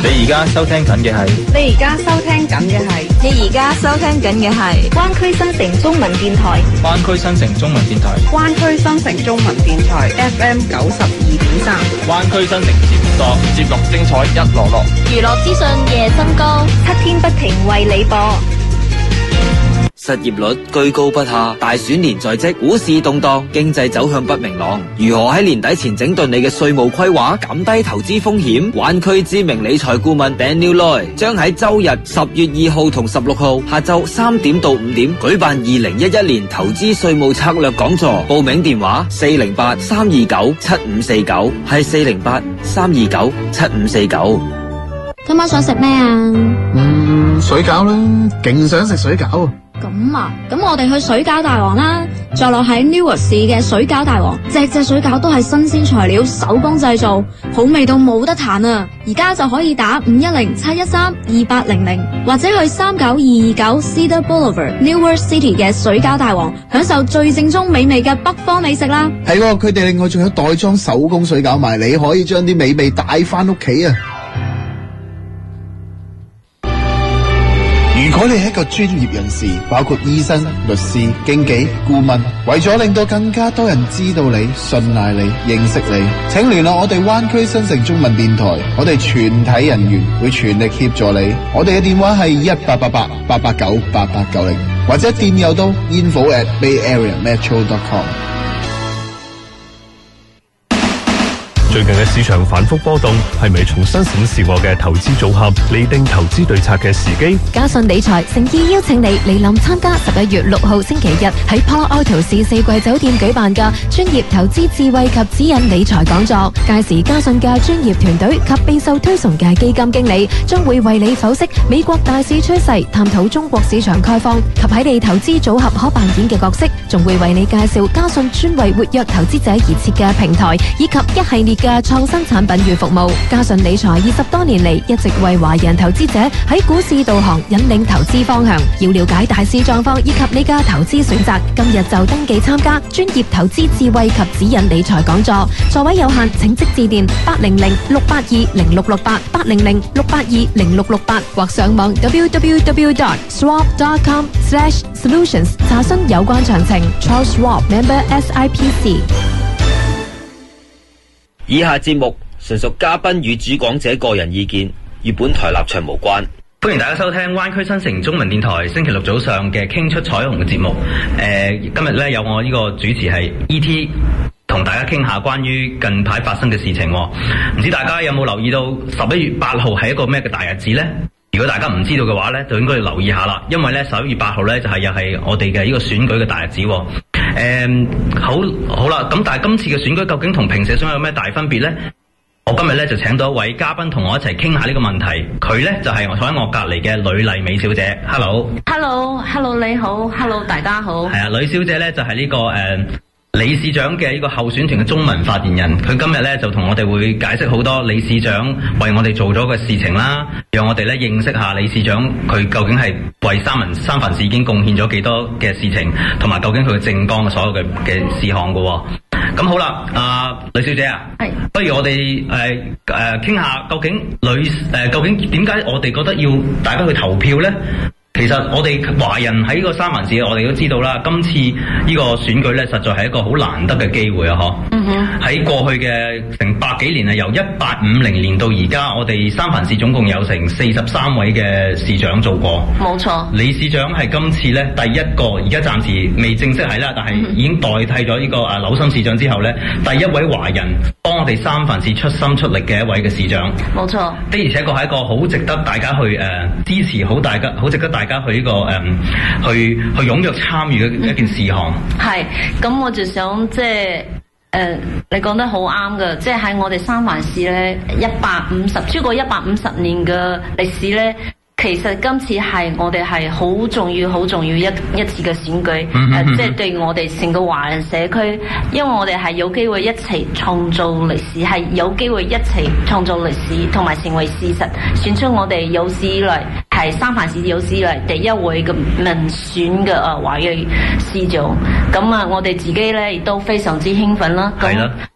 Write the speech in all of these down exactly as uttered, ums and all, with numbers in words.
你而家收聽緊嘅係， 你而家收聽緊嘅係， 你而家收聽緊嘅係灣區新城中文電台， 灣區新城中文電台， 灣區新城中文電台 F M 九十二點三， 灣區新城節目多，節目精彩一籮籮， 娛樂資訊夜深高， 七天不停為你播。 失業率居高不下，大選年在即，股市動盪，經濟走向不明朗。如何喺年底前整頓你嘅稅務規劃，減低投資風險？灣區知名理財顧問 Daniel Loy 將喺周日十月二號同十六號下晝三點到五點舉辦二零一一年投資稅務策略講座。報名電話四零八三二九七五四九，係四零八三二九七五四九。 今晚想食咩啊？ 嗯，水餃啦，勁想食水餃。 咁啊，咁我哋去水餃大王啦，坐落喺 Newark 市嘅水餃大王，隻隻水餃都係新鮮材料，手工製造，好味到冇得彈啊！而家就可以打五一零七一三二八零零，或者去三九二二九 Cedar Boulevard Newark City 嘅水餃大王，享受最正宗美味嘅北方美食啦。 係喎，佢哋另外仲有袋裝手工水餃賣，你可以將啲美味帶翻屋企啊！如果你係一個專業人士，包括醫生、律師、經紀、顧問，為咗令到更加多人知道你、信賴你、認識你，請聯絡我哋灣區新城中文電台，我哋全體人員會全力協助你。我哋嘅電話係一八八八八八九八八九零，或者電郵到 info at bayareametro dot com。 最近嘅市場反覆波動，係咪重新審視我嘅投資組合，擬定投資對策嘅時機？ 嘉信理財誠意邀請你嚟臨參加十一月六號星期日喺 Palo Alto 市四季酒店舉辦嘅專業投資智慧及指引理財講座。屆時嘉信嘅專業團隊及備受推崇嘅基金經理將會為你剖析美國大市趨勢，探討中國市場概況及喺你投資組合可扮演嘅角色，仲會為你介紹嘉信專為活躍投資者而設嘅平台，以及一系列嘅創新產品與服務。嘉信理財二十多年嚟一直為華人投資者喺股市導航，引領投資方向。要了解大市狀況以及你嘅投資選擇，今日就登記參加專業投資智慧及指引理財講座。座位有限，請即致電八零零六八二零六六八八零零六八二零六六八，或上網 w w w dot swap dot com slash solutions 查詢有關詳情。Charles Schwab Member S I P C。 以下節目純屬嘉賓與主講者個人意見，與本台立場無關。 歡迎大家收聽灣區新城中文電台星期六早上嘅傾出彩虹嘅節目。誒、呃，今日咧有我呢個主持係 E T， 同大家傾下關於近排發生嘅事情。唔知大家有冇留意到十一月八號係一個咩嘅大日子呢？如果大家唔知道嘅話咧，就應該要留意下啦。因為咧十一月八號咧就係又係我哋嘅呢個選舉嘅大日子。誒、嗯，好好啦，咁但係今次嘅選舉究竟同平時選舉有咩大分別呢？我今日咧就請到一位嘉賓同我一齊傾下呢個問題。佢咧就係、是、我坐喺我隔籬嘅呂麗美小姐。 Hello，Hello，Hello， 你好 ，Hello， 大家好。 係啊，呂小姐咧就係、是、呢、這個誒。呃理事長嘅呢個候選團嘅中文發言人，佢今日咧就同我哋會解釋好多理事長為我哋做咗嘅事情啦，讓我哋咧認識下理事長佢究竟係為三藩三藩市已經貢獻咗幾多嘅事情，同埋究竟佢嘅政綱嘅所有嘅嘅事項嘅。咁好啦，啊呂小姐啊，係，不如我哋誒誒傾下究竟呂誒、呃、究竟點解我哋覺得要大家去投票咧？其實我哋華人喺呢個三藩市，我哋都知道啦。今次呢個選舉咧，實在係一個好難得嘅機會啊！嗬、嗯哼，喺過去嘅成百幾年啊，由一八五零年到而家，我哋三藩市總共有成四十三位嘅市長做過。冇錯，理事長係今次咧第一個，而家暫時未正式係啦，但係已經代替咗呢個啊紐森市長之後咧，第一位華人幫我哋三藩市出心出力嘅一位嘅市長。冇錯，的而且確係一個好值得大家去誒、呃、支持，好大家好值得大家。大家去呢、這個誒、嗯，去去踴躍參與嘅一件事項。係，咁我就想即係誒，你講得好啱㗎，即係喺我哋三藩市咧，一百五十超過一百五十年嘅歷史咧。其實今次係我哋係好重要、好重要一一次嘅選舉，誒，即係對我哋成個華人社區，因為我哋係有機會一齊創造歷史，係有機會一齊創造歷史，同埋成為事實，選出我哋有史以來係三藩市有史以來第一位嘅民選嘅誒華裔市長。咁啊，我哋自己咧亦都非常之興奮啦。係啦。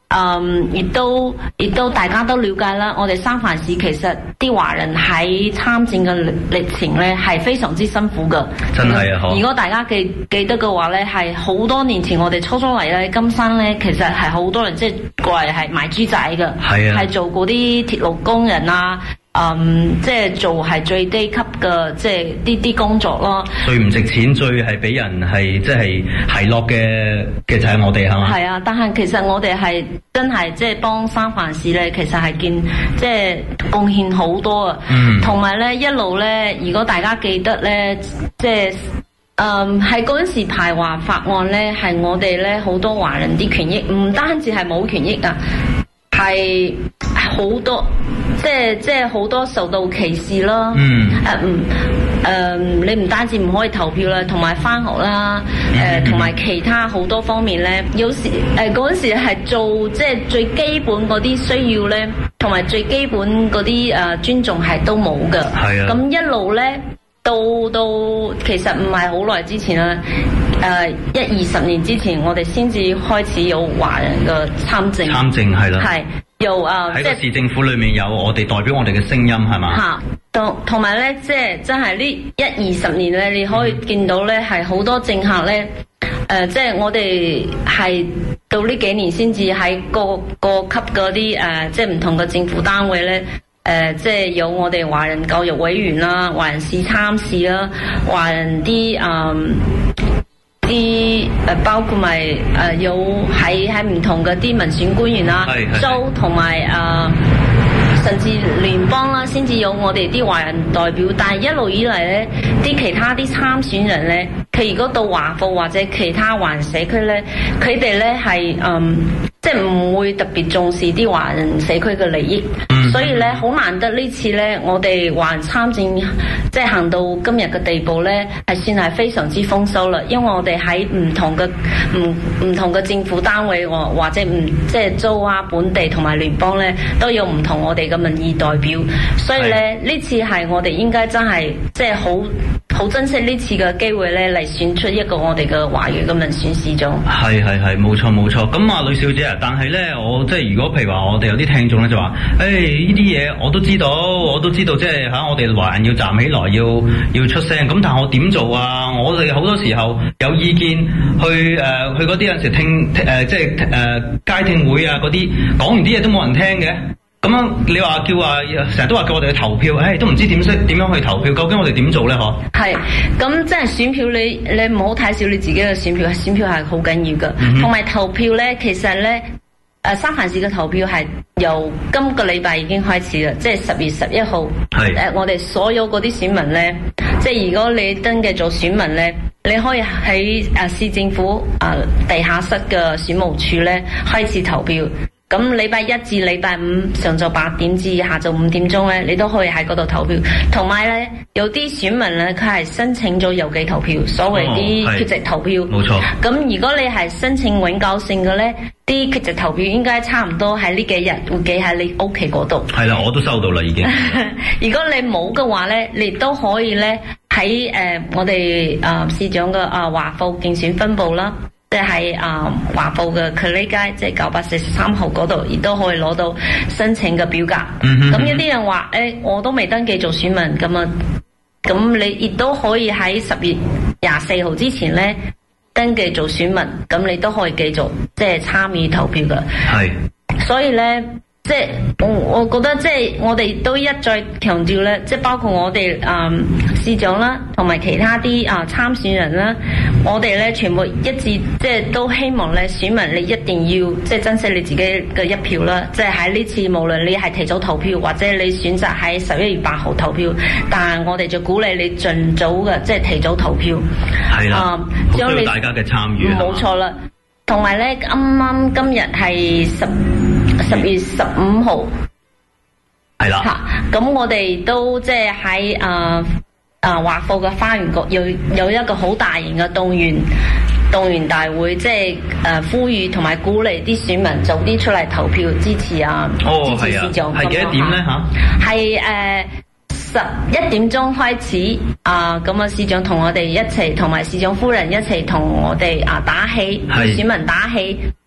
嗯，亦都亦都大家都了解啦。我哋三藩市其實啲華人喺參戰嘅歷程咧係非常之辛苦噶。 真係啊！ 如果大家記記得嘅話咧，係好多年前我哋初初嚟咧，金山咧其實係好多人即係過嚟係賣豬仔嘅，係啊，係做嗰啲鐵路工人啊。嗯，即係做係最低級嘅，即係啲啲工作咯。 最唔值錢，最係俾人係即係奚落嘅嘅就係我哋係嘛？ 係啊，但係其實我哋係真係即係幫三藩市咧，其實係見即係貢獻好多啊。嗯。同埋咧一路咧，如果大家記得咧，即係嗯係嗰陣時排華法案咧，係我哋咧好多華人啲權益，唔單止係冇權益啊，係好多。即係即係好多受到歧視啦，嗯，誒唔誒你唔單止唔可以投票啦，同埋返學啦，誒同埋其他好多方面咧，有時誒嗰陣時係做即係最基本嗰啲需要咧，同埋最基本嗰啲誒尊重係都冇㗎，係啊，咁一路咧到到其實唔係好耐之前啦，誒一二十年之前，我哋先至開始有華人嘅參政， 參政係啦， 係。又啊， 喺個市政府裏面有我哋代表我哋嘅聲音係嘛？ 嚇，同同埋咧，即係真係呢一二十年咧，你可以見到咧，係好多政客咧，誒、呃，即係我哋係到呢幾年先至喺各個級嗰啲誒，即係唔同嘅政府單位咧，誒、呃，即係有我哋華人教育委員啦、華人市參事啦、華人啲誒。啲誒包括埋誒、呃、有喺喺唔同嘅啲民選官員啦、州同埋誒甚至聯邦啦，先至有我哋啲華人代表。但係一路以嚟咧，啲其他啲參選人咧，佢如果到華埠或者其他華人社區咧，佢哋咧係嗯即係唔會特別重視啲華人社區嘅利益。嗯、所以咧好難得呢次咧，我哋華人參政即係行到今日嘅地步咧，係算係非常之豐收啦。因為我哋喺唔同嘅唔唔同嘅政府單位，或或者唔即係州啊、本地同埋聯邦咧，都有唔同我哋嘅民意代表。所以咧呢次係我哋應該真係即係好好珍惜呢次嘅機會咧，嚟選出一個我哋嘅華裔嘅民選市長。 係係係，冇錯冇錯。咁啊，呂小姐啊，但係咧，我即係如果譬如話我哋有啲聽眾咧就話，誒呢啲嘢我都知道，我都知道，即係嚇我哋華人要站起來，要要出聲。咁但係我點做啊？我哋好多時候有意見去誒、呃、去嗰啲有陣時聽誒、呃、即係誒、呃、街聽會啊嗰啲，講完啲嘢都冇人聽嘅。咁樣你話叫話成日都話叫我哋去投票，誒、哎、都唔知點識點樣去投票，究竟我哋點做咧？嗬？係，咁即係選票你你唔好睇小你自己嘅選票，選票係好緊要噶，同埋、嗯、投票咧，其實咧誒三藩市嘅投票係由今個禮拜已經開始啦，即係十月十一號。係誒、呃，我哋所有嗰啲選民咧，即係如果你登記做選民咧，你可以喺誒市政府誒、呃、地下室嘅選務處咧開始投票。咁禮拜一至禮拜五上晝八點至下晝五點鐘咧，你都可以喺嗰度投票。同埋咧，有啲選民咧，佢係申請咗郵寄投票，所謂啲缺席投票。冇錯。咁如果你係申請永久性嘅咧，啲缺席投票應該差唔多喺呢幾日會寄喺你屋企嗰度。係啦，我都收到啦，已經。如果你冇嘅話咧，你都可以咧喺誒我哋誒、呃、市長嘅誒華埠競選分部啦。即係啊華埠嘅佢呢街，即係九百四十三號嗰度，亦都可以攞到申請嘅表格。咁、嗯、有啲人話誒、欸，我都未登記做選民，咁啊，咁你亦都可以喺十月廿四號之前咧登記做選民，咁你都可以繼續即係參與投票噶。係，所以咧。即係我我覺得即係我哋都一再強調咧，即係包括我哋啊、嗯、市長啦，同埋其他啲啊參選人啦，我哋咧全部一致即係都希望咧選民你一定要即係珍惜你自己嘅一票啦。即係喺呢次無論你係提早投票或者你選擇喺十一月八號投票，但係我哋就鼓勵你盡早嘅即係提早投票。係啦，好需要大家嘅參與。冇錯啦，同埋咧啱啱今日係十。十月十五號係啦，吓咁、啊、我哋都即係喺誒誒華埠嘅花園局有有一個好大型嘅動員動員大會，即係誒、呃、呼籲同埋鼓勵啲選民早啲出嚟投票支持啊！哦，支持市長。係幾多點咧？吓係誒十一點鐘開始啊！咁、呃、啊，市長同我哋一齊，同埋市長夫人一齊同我哋啊打氣，選民打氣。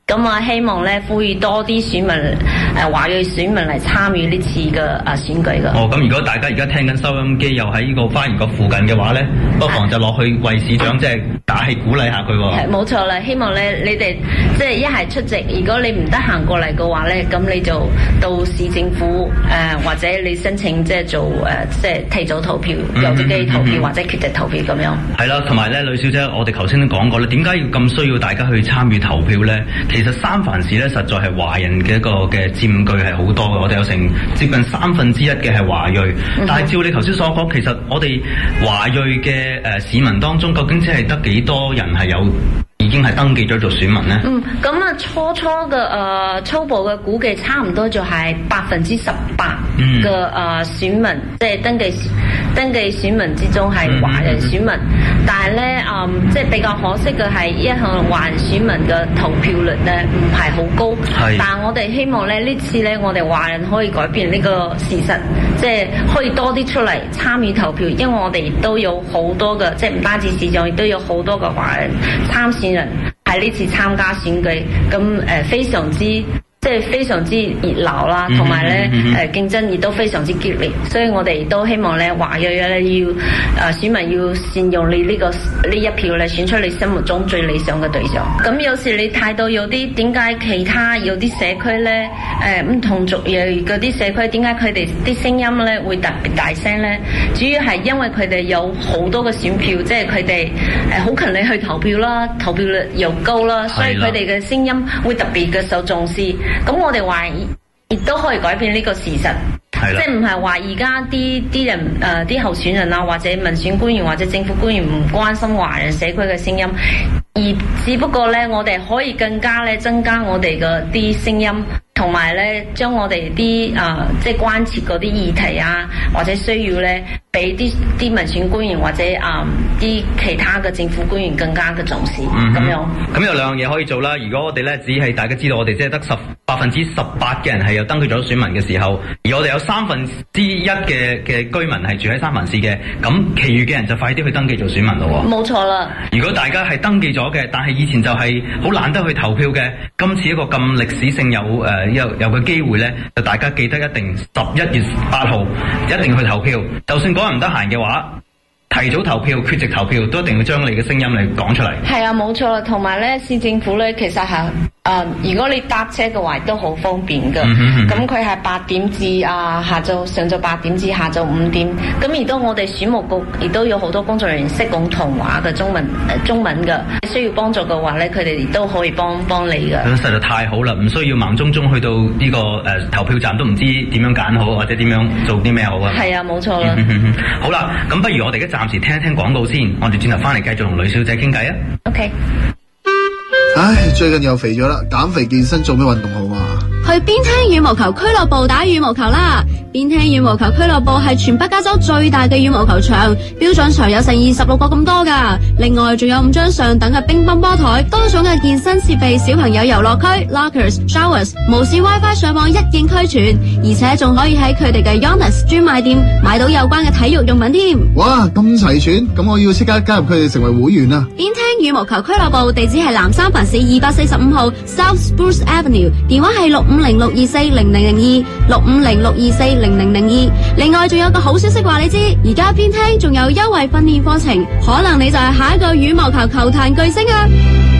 咁啊，希望咧呼籲多啲選民誒華裔選民嚟參與呢次嘅啊選舉嘅。 哦，咁如果大家而家聽緊收音機，又喺呢個花園角附近嘅話咧，不妨就落去為市長即係打氣鼓勵下佢喎。 係冇錯啦，希望咧你哋即係一係出席，如果你唔得閒過嚟嘅話咧，咁你就到市政府誒、呃、或者你申請即係做誒、呃、即係提早投票、郵寄機投票、嗯、或者缺席投票咁樣。係啦，同埋咧，呂小姐，我哋頭先都講過咧，點解要咁需要大家去參與投票咧？其實三藩市咧，實在係華人嘅一個嘅佔據係好多嘅，我哋有成接近三分之一嘅係華裔。嗯、但係照你頭先所講，其實我哋華裔嘅誒、呃、市民當中，究竟只係得幾多人係有已經係登記咗做選民呢？ 嗯，咁啊初初嘅誒、呃、初步嘅估計，差唔多就係百分之十八嘅誒選民，即係登記登記選民之中係華人選民。嗯、但係咧，嗯，即係比較可惜嘅係，一向華人選民嘅投票率咧唔係好高。係。但係我哋希望咧呢次咧，我哋華人可以改變呢個事實，即係可以多啲出嚟參與投票，因為我哋亦都有好多嘅，即係唔單止市長，亦都有好多嘅華人參選人喺呢次參加選舉，咁誒、呃、非常之即係非常之熱鬧啦，同埋咧誒競爭亦都非常之激烈，所以我哋都希望咧華裔咧要誒、呃、選民要善用你呢、這個呢一票咧，選出你心目中最理想嘅對象。咁有時你睇到有啲點解其他有啲社區咧誒唔同族裔嗰啲社區點解佢哋啲聲音咧會特別大聲咧？主要係因為佢哋有好多嘅選票，即係佢哋誒好勤力去投票啦，投票率又高啦，所以佢哋嘅聲音會特別嘅受重視。咁我哋話亦都可以改變呢個事實，即係唔係話而家啲啲人誒啲、呃、候選人啊，或者民選官員或者政府官員唔關心華人社區嘅聲音，而只不過咧我哋可以更加咧增加我哋嘅啲聲音，同埋咧將我哋啲誒即係關切嗰啲議題啊，或者需要咧俾啲啲民選官員或者誒啲、呃、其他嘅政府官員更加嘅重視，咁、嗯、樣。咁有兩樣嘢可以做啦。如果我哋咧只係大家知道我哋即係得十百分之十八嘅人係有登記咗選民嘅時候，而我哋有三分之一嘅嘅居民係住喺三藩市嘅，咁其餘嘅人就快啲去登記做選民咯。冇錯啦。如果大家係登記咗嘅，但係以前就係好懶得去投票嘅，今次一個咁歷史性有誒、呃、有有個機會咧，就大家記得一定十一月八號一定去投票，就算嗰日唔得閒嘅話，提早投票、缺席投票都一定要將你嘅聲音嚟講出嚟。係啊，冇錯啦。同埋咧，市政府咧其實係。誒、呃，如果你搭車嘅話都好方便㗎。咁佢係八點至啊下晝上晝八點至下晝五點。咁亦都我哋選務局亦都有好多工作人員識講普通話嘅中文誒、呃、中文㗎。需要幫助嘅話咧，佢哋亦都可以幫幫你㗎。咁實在太好啦，唔需要盲中中去到呢、這個誒、呃、投票站都唔知點樣揀好，或者點樣做啲咩好啊。係啊，冇錯啦。好啦，咁不如我哋而家暫時聽一聽廣告先，我哋轉頭翻嚟繼續同呂小姐傾偈啊。OK。 唉，最近又肥咗啦，減肥健身做咩運動好啊？ 去邊聽羽毛球俱樂部打羽毛球啦！邊聽羽毛球俱樂部係全北加州最大嘅羽毛球場，標準場有成二十六個咁多噶。另外仲有五張上等嘅乒乓波台，多種嘅健身設備，小朋友遊樂區、lockers、showers， 無線 WiFi 上網一應俱全，而且仲可以喺佢哋嘅 Yonas 專賣店買到有關嘅體育用品添。哇，咁齊全，咁我要即刻加入佢哋成為會員啊！邊聽羽毛球俱樂部地址係南三藩市二百四十五號 South Spruce Avenue， 電話係六五零六二四零零零二六五零六二四零零零二。另外仲有個好消息話你知，而家邊聽仲有優惠訓練課程，可能你就係下一個羽毛球球壇巨星啊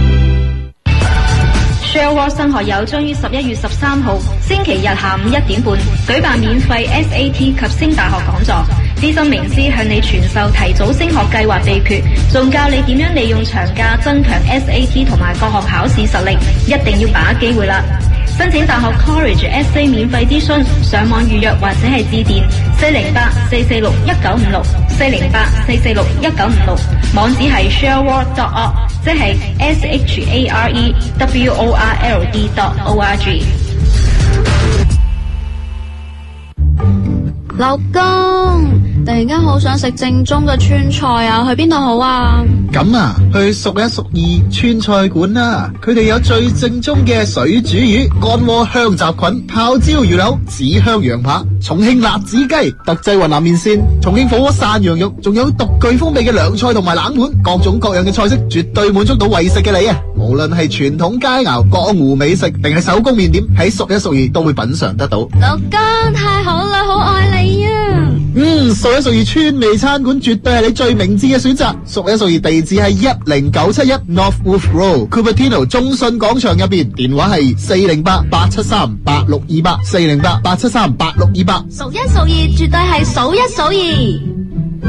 ！Sherwood 新學友將於十一月十三號星期日下午一點半舉辦免費 S A T 及升大學講座，資深名師向你傳授提早升學計劃秘訣，仲教你點樣利用長假增強 S A T 同埋各項考試實力，一定要把握機會啦！申請大學 College S A 免費諮詢，上網預約或者係致電四零八四四六一九五六四零八四四六一九五六，網址係 sherwood dot org， 即係 S H A R E W O R L D dot O R G。 老公， 突然間好想食正宗嘅川菜啊，去邊度好啊？ 咁啊，去蜀一蜀二川菜館啦，佢哋有最正宗嘅水煮魚、乾鍋香雜菌、泡椒魚柳、紫香羊扒、重慶辣子雞、特製雲南麵線、重慶火鍋涮羊肉，仲有獨具風味嘅涼菜同埋冷盤，各種各樣嘅菜式，絕對滿足到為食嘅你啊！無論係傳統佳肴、江湖美食，定係手工麵點，喺蜀一蜀二都會品嘗得到。 老公太好啦，好愛你啊！ 嗯，蜀一蜀二川味餐館絕對係你最明智嘅選擇。蜀一蜀二地址係一零九七一 North Wolf Road，Cupertino 中信廣場入邊，電話係四零八八七三八六二八，四零八八七三八六二八。 蜀一蜀二絕對係數一數二。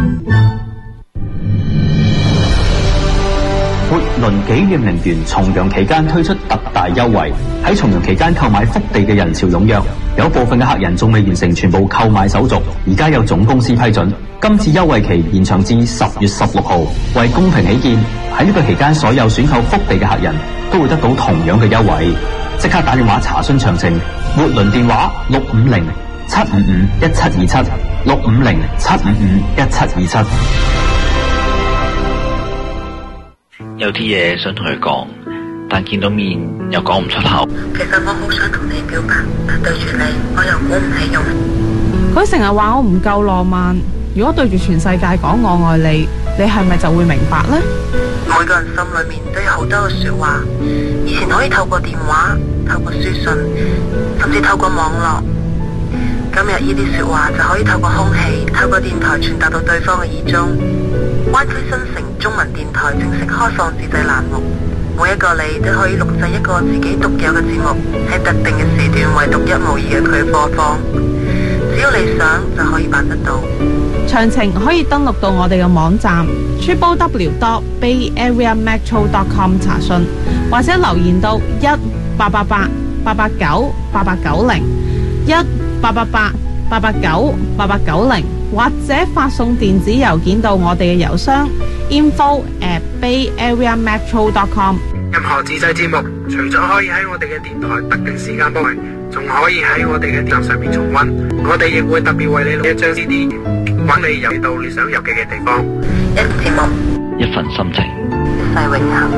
活輪紀念陵園重陽期間推出特大優惠，喺重陽期間購買福地嘅人潮踴躍，有部分嘅客人仲未完成全部購買手續，而家有總公司批准，今次優惠期延長至十月十六號。為公平起見，喺呢個期間所有選購福地嘅客人都會得到同樣嘅優惠，即刻打電話查詢詳情。活輪電話六五零七五五一七二七，六五零七五五一七二七。 有啲嘢想同佢講，但見到面又講唔出口。 其實我好想同你表白，但對住你我又鼓唔起勇。 佢成日話我唔夠浪漫，如果對住全世界講我愛你，你係咪就會明白呢？ 每個人心裏面都有好多嘅說話，以前可以透過電話、透過書信，甚至透過網絡。今日呢啲說話就可以透過空氣、透過電台傳達到對方嘅耳中。灣區新城中文電台正式開放自製欄目，每一個你都可以錄製一個自己獨有嘅節目，喺特定嘅時段為獨一無二嘅佢播放。只要你想就可以辦得到。 詳情可以登錄到我哋嘅網站 triple w dot bay area metro dot com 查詢，或者留言到一八八八八八九八八九零一八八八八八九八八九零，或者發送電子郵件到我哋嘅郵箱 info at bay area metro dot com。 任何自製節目，除咗可以喺我哋嘅電台特定時間播放，仲可以喺我哋嘅電腦上面重溫。我哋亦會特別為你錄一張 C D， 揾你遊到你想遊記嘅地方。 一個節目， 一份心情， 一世永恆。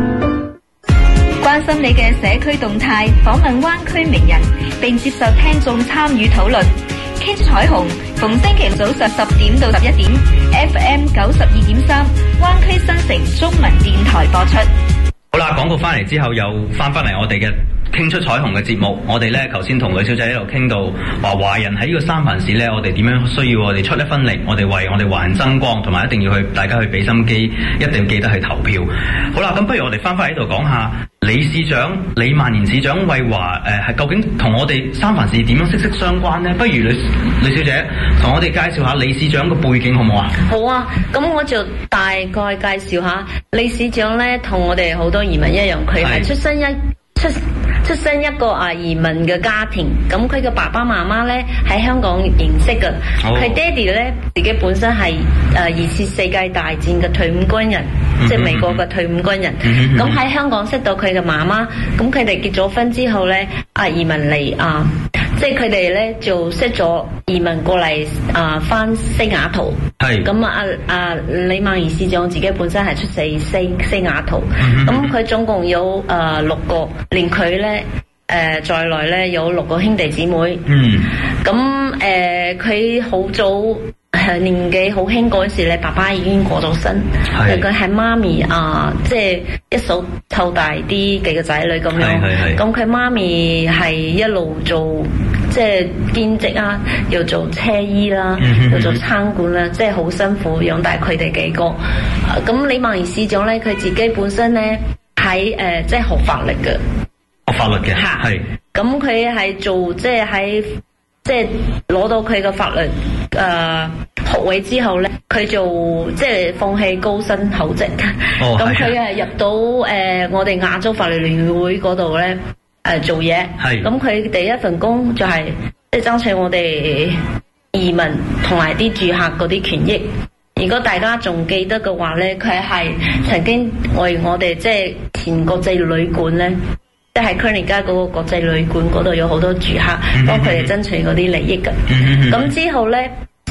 關心你嘅社區動態，訪問灣區名人，並接受聽眾參與討論。傾彩虹，逢星期早上十點到十一點 ，F M 九十二點三，灣區新城中文電台播出。 好啦，廣告翻嚟之後又翻翻嚟我哋嘅傾出彩虹嘅節目。我哋咧頭先同呂小姐喺度傾到話華人喺呢個三藩市咧，我哋點樣需要我哋出一分力，我哋為我哋華人爭光，同埋一定要去大家去俾心機，一定要記得去投票。好啦，咁不如我哋翻翻喺度講下李市長李萬年市長為華誒係究竟同我哋三藩市點樣息息相關呢？不如呂呂小姐同我哋介紹下李市長嘅背景好唔好啊？ 好啊，咁我就大概介紹下李市長咧，同我哋好多移民一樣，佢係出身一出出身一個啊移民嘅家庭，咁佢嘅爸爸媽媽咧喺香港認識嘅，佢、oh. 爹哋咧自己本身係誒、呃、二次世界大戰嘅退伍軍人， mm-hmm. 即係美國嘅退伍軍人，咁、mm-hmm. 喺香港識到佢嘅媽媽，咁佢哋結咗婚之後咧啊移民嚟啊。即係佢哋咧就識咗移民過嚟啊，翻、呃、西雅圖。係咁啊！啊李萬年市長自己本身係出世西西雅圖，咁、嗯、佢總共有誒、呃、六個，連佢咧誒在內咧有六個兄弟姊妹。嗯，咁誒佢好早。年紀好輕嗰時咧，爸爸已經過咗身，佢係媽咪啊，即、呃、係、就是、一手湊大啲幾個仔女咁樣。咁佢媽咪係一路做即係兼職啊，又做車衣啦，嗯、又做餐館啦，即係好辛苦養大佢哋幾個。咁、呃、李萬年市長咧，佢自己本身咧喺誒即係學法律嘅， 學法律嘅係。 咁佢係做即係喺即係攞到佢嘅法律誒。呃學位之後咧，佢就即係放棄高薪厚職，咁佢係入到誒、呃、我哋亞洲法律聯會嗰度咧誒做嘢。咁佢第一份工就係即係爭取我哋移民同埋啲住客嗰啲權益。如果大家仲記得嘅話咧，佢係曾經為我哋即係前國際旅館咧，即係區尼街嗰個國際旅館嗰度有好多住客，幫佢哋爭取嗰啲利益㗎。咁、嗯、之後咧。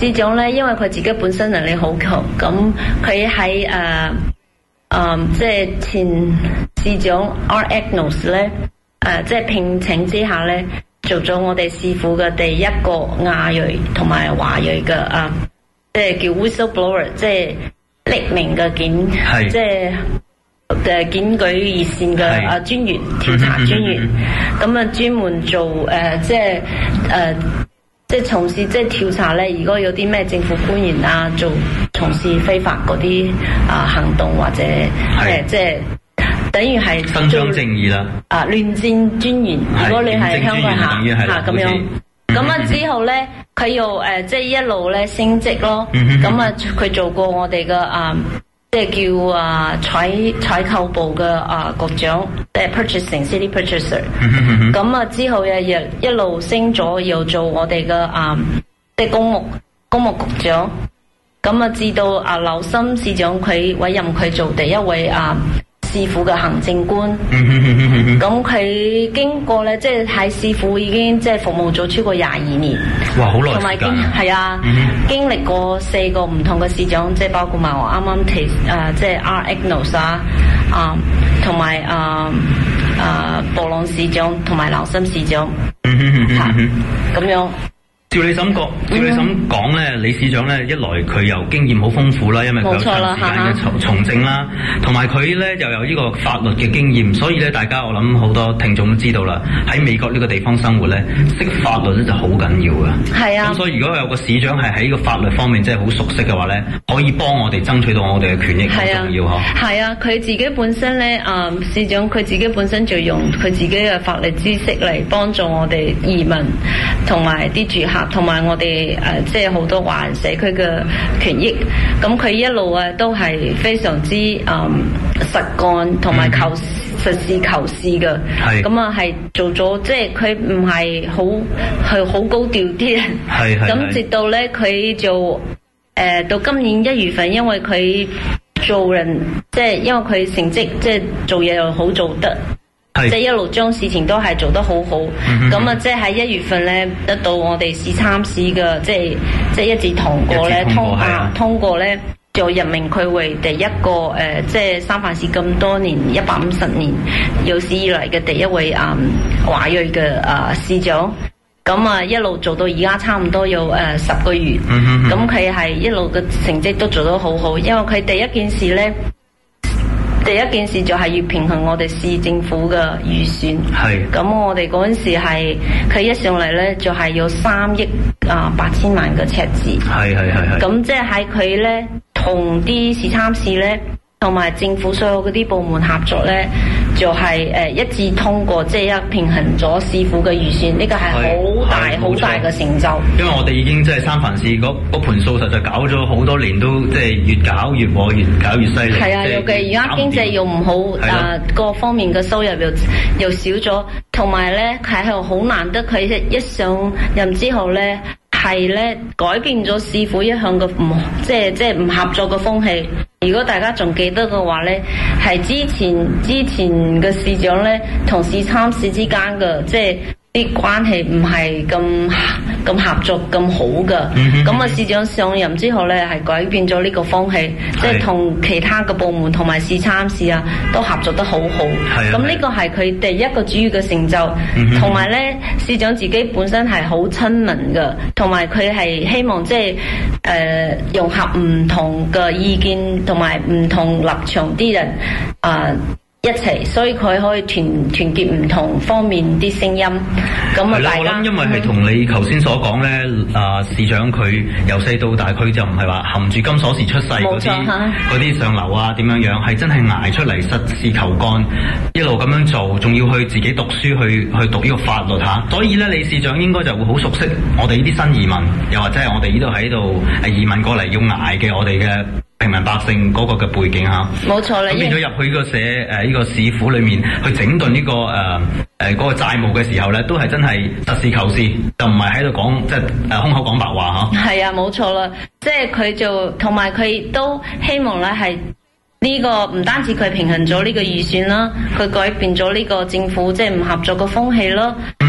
市長咧，因為佢自己本身能力好強，咁佢喺誒誒即係前市長 R. Agnos 咧誒，即係聘請之下咧，做咗我哋市府嘅第一個亞裔同埋華裔嘅啊，即係叫 whistleblower， 即係匿名嘅檢，即係誒檢舉熱線嘅啊專員調查專員，咁啊專門做誒、呃、即係誒。呃即係從事即係調查咧，如果有啲咩政府官員啊，做從事非法嗰啲啊行動或者誒即係等於係伸張正義啦。啊，亂戰專員，如果你係香港人嚇咁樣，咁啊之後咧，佢又誒即係一路咧升職咯。咁啊，佢做過我哋嘅啊。即係叫啊採採購部嘅啊局長，即係 purchasing city purchaser。咁啊之後又又一路升咗，又做我哋嘅啊即係公務公務局長。咁啊至到啊劉森市長佢委任佢做第一位啊市府嘅行政官。咁佢經過咧，即係喺市府已經即係服務咗超過廿二年。哇，好耐時間。同埋經係啊，經歷過四個唔同嘅市長，即係包括埋我啱啱提誒，即係 R. Agnos 啊，啊，同埋啊啊布朗市長同埋劉森市長，嚇咁樣。 照你咁講，照你咁講咧，李市長咧一來佢又經驗好豐富啦，因為佢有長時間嘅從從政啦，同埋佢咧又有呢個法律嘅經驗，所以咧大家我諗好多聽眾都知道啦，喺美國呢個地方生活咧，識法律咧就好緊要嘅。係啊。咁所以如果有個市長係喺呢個法律方面真係好熟悉嘅話咧，可以幫我哋爭取到我哋嘅權益，好重要嗬。 係啊，佢自己本身咧，啊、呃、市長佢自己本身就用佢自己嘅法律知識嚟幫助我哋移民同埋啲住客。同埋我哋誒、呃，即係好多華人社區嘅權益，咁佢一路啊都係非常之誒、嗯、實幹，同埋求、嗯、實事求是嘅。係咁啊，係做咗，即係佢唔係好係好高調啲人。係係。咁直到咧，佢就誒、呃、到今年一月份，因為佢做人，即係因為佢成績，即係做嘢又好做得。即係一路將事情都係做得好好，咁、嗯、啊，即係喺一月份咧得到我哋市參市嘅，即係即係一致通過咧，通過通過咧就任命佢為第一個誒、呃，即係三藩市咁多年一百五十年有史以嚟嘅第一位啊華裔嘅啊市長，咁啊一路做到而家差唔多有誒十個月，咁佢係一路嘅成績都做得好好，因為佢第一件事咧。第一件事就係要平衡我哋市政府嘅預算，係咁我哋嗰陣時係佢一上嚟咧就係有三億啊八千萬嘅赤字，係係係係，咁即係喺佢咧同啲市參市咧同埋政府所有嗰啲部門合作咧，就係、是、誒、呃、一致通過，即係一平衡咗市府嘅預算，呢個係好大好大嘅成就。因為我哋已經即係三藩市嗰嗰盤數實在搞咗好多年，都即係越搞越旺，越搞越犀利。係啊，尤其而家經濟又唔好，誒、呃、各方面嘅收入又又少咗，同埋咧係係好難得佢一上任之後咧。係咧改變咗市府一向嘅唔即係即係唔合作嘅風氣。如果大家仲記得嘅話咧，係之前之前嘅市長咧同市參市之間嘅即係啲關係唔係咁咁合作咁好嘅。咁、嗯、啊市長上任之後咧係改變咗呢個風氣，即係同其他嘅部門同埋市參市啊都合作得好好。咁呢個係佢第一個主要嘅成就。同埋咧市長自己本身係好親民嘅，同埋佢係希望即係誒融合唔同嘅意見同埋唔同立場啲人啊。呃一齊，所以佢可以團團結唔同方面啲聲音。咁啊，大家我諗，因為係同你頭先所講咧，啊市長佢由細到大，佢就唔係話含住金鎖匙出世嗰啲嗰啲上流啊，點樣樣，係真係捱出嚟，實事求幹，一路咁樣做，仲要去自己讀書去去讀呢個法律吓。所以咧，李市長應該就會好熟悉我哋呢啲新移民，又或者係我哋呢度喺度移民過嚟要捱嘅我哋嘅平民百姓嗰個嘅背景吓。冇錯啦，咁變咗入去個社誒呢個市府裏面去整頓呢、這個誒誒嗰個債務嘅時候咧，都係真係實事求是，就唔係喺度講即係誒空口講白話吓。係啊，冇錯啦，即係佢就同埋佢都希望咧係呢個唔單止佢平衡咗呢個預算啦，佢改變咗呢個政府即係唔合作嘅風氣咯。嗯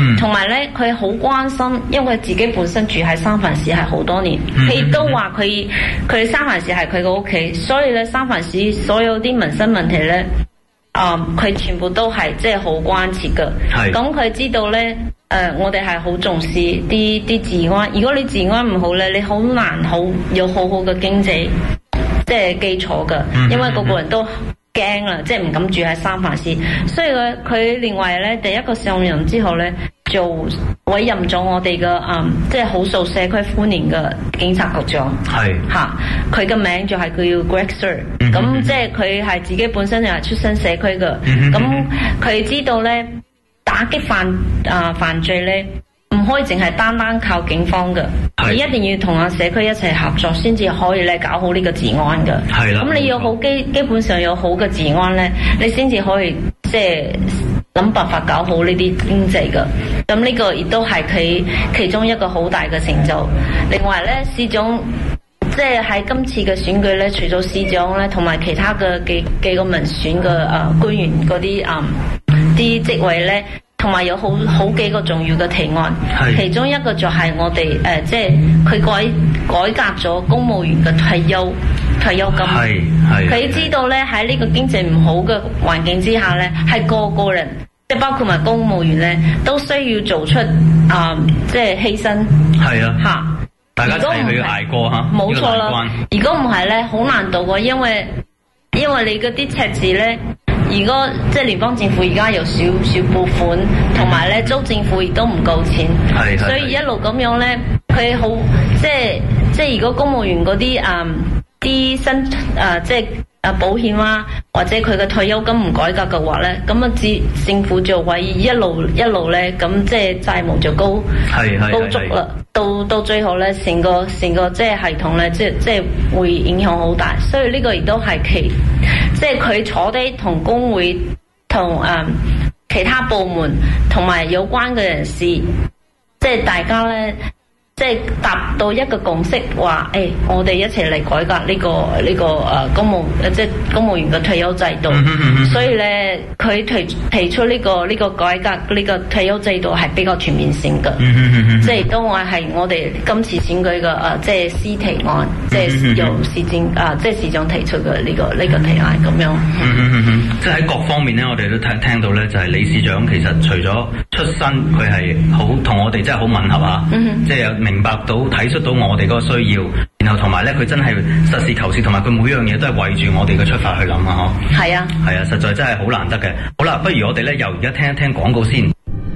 嗯，同埋咧佢好關心，因為自己本身住喺三藩市係好多年，佢、嗯、都話佢佢三藩市係佢個屋企，所以咧三藩市所有啲民生問題咧，啊、呃、佢全部都係即係好關切噶。係，咁佢知道咧。誒、呃，我哋係好重視啲啲治安。如果你治安唔好咧，你好難好有好好嘅經濟即係基礎㗎。因為個個人都驚啦，即係唔敢住喺三藩市。所以佢佢另外咧，第一個上任之後咧，就委任咗我哋嘅誒，即係好受社區歡迎嘅警察局長。係嚇，佢嘅名就係佢叫 Greg Sir。咁即係佢係自己本身就係出身社區嘅。咁佢知道咧。打擊犯啊、呃、犯罪咧，唔可以淨係單單靠警方嘅，你一定要同啊社區一齊合作，先至可以咧搞好呢個治安嘅。係啦，咁你要好基基本上有好嘅治安咧，你先至可以即係諗辦法搞好呢啲經濟嘅。咁呢個亦都係佢其中一個好大嘅成就。另外咧，市長即係喺今次嘅選舉咧，除咗市長咧，同埋其他嘅幾幾個民選嘅啊、呃、官員嗰啲啊。啲職位咧，同埋有好好幾個重要嘅提案，其中一個就係我哋誒、呃，即係佢改改革咗公務員嘅退休退休金。係係。佢知道咧喺呢個經濟唔好嘅環境之下咧，係個個人，即係包括埋公務員咧，都需要做出啊、呃，即係犧牲。係啊。嚇！大家一齊去捱過嚇。冇錯啦。如果唔係咧，好難度過，因為因為你嗰啲赤字咧。如果即係聯邦政府而家有少少撥款，同埋咧州政府亦都唔夠錢，係係所以一路咁樣咧，佢好即係即係如果公務員嗰啲誒啲薪誒即係誒保險啊，或者佢嘅退休金唔改革嘅話咧，咁啊政政府就會一路一路咧咁即係債務就高係係高足啦，到到最後咧成個成個即係系統咧即係即係會影響好大，所以呢個亦都係其。即係佢坐低同工會、同誒、嗯、其他部門同埋有關嘅人士，即係大家咧，即係達到一個共識，話誒、哎，我哋一齊嚟改革呢、這個呢、這個誒、呃、公務即係公務員嘅退休制度。所以咧，佢提提出呢、這個呢、這個改革呢、這個退休制度係比較全面性嘅。即係都話係我哋今次選舉嘅誒，即係司提案，即係由市政啊，即係市長提出嘅呢、這個呢、這個提案咁樣。嗯嗯嗯，即係喺各方面咧，我哋都聽聽到咧，就係理事長其實除咗出身，佢係好同我哋真係好吻合啊。嗯、即係有明白到睇出到我哋嗰個需要，然後同埋咧佢真係實事求是，同埋佢每樣嘢都係為住我哋嘅出發去諗啊！嗬。係啊。係啊，實在真係好難得嘅。好啦，不如我哋咧由而家聽一聽廣告先。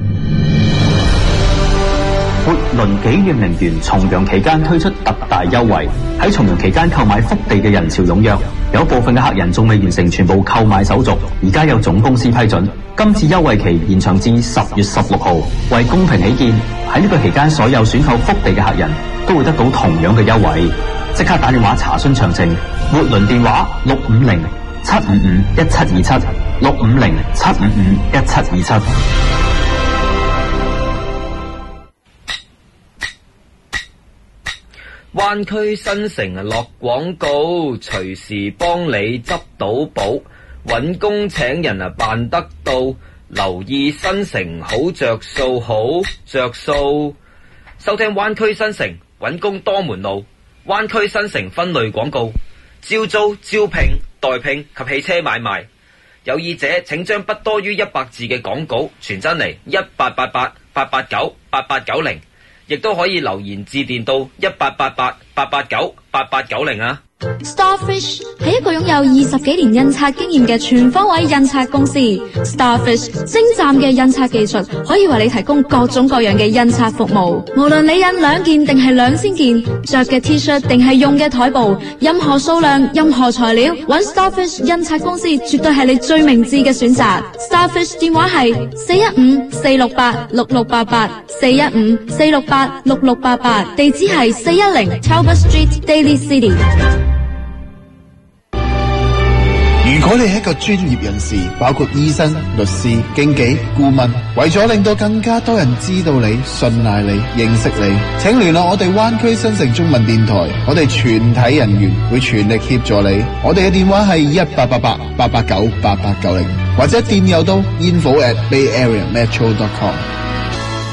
活輪紀念陵園重陽期間推出特大優惠，喺重陽期間購買福地嘅人潮踴躍，有部分嘅客人仲未完成全部購買手續，而家有總公司批准，今次優惠期延長至十月十六號。為公平起見，喺呢個期間所有選購福地嘅客人都會得到同樣嘅優惠。即刻打電話查詢詳情，活輪電話六五零七五五一七二七六五零七五五一七二七。 灣區新城啊落廣告，隨時幫你執到寶，搵工請人啊辦得到，留意新城好着數，好着數。收聽灣區新城搵工多門路，灣區新城分類廣告，招租、招聘、代聘及汽車買賣。有意者請將不多於一百字嘅廣告傳真嚟一八八八八八九八八九零。亦都可以留言致電到一八八八八八九八八九零啊。 Starfish 係一個擁有二十幾年印刷經驗嘅全方位印刷公司。Starfish 精湛嘅印刷技術可以為你提供各種各樣嘅印刷服務。無論你印兩件定係兩千件，着嘅 T-shirt 定係用嘅台布，任何數量、任何材料，揾 Starfish 印刷公司絕對係你最明智嘅選擇。Starfish 電話係四一五四六八六六八八，四一五四六八六六八八，地址係四一零 Talbot Street Daly City。 如果你係一個專業人士，包括醫生、律師、經紀、顧問，為咗令到更加多人知道你、信賴你、認識你，請聯絡我哋灣區新城中文電台，我哋全體人員會全力協助你。我哋嘅電話係一八八八八八九八八九零，或者電郵到 info at bay area metro dot com。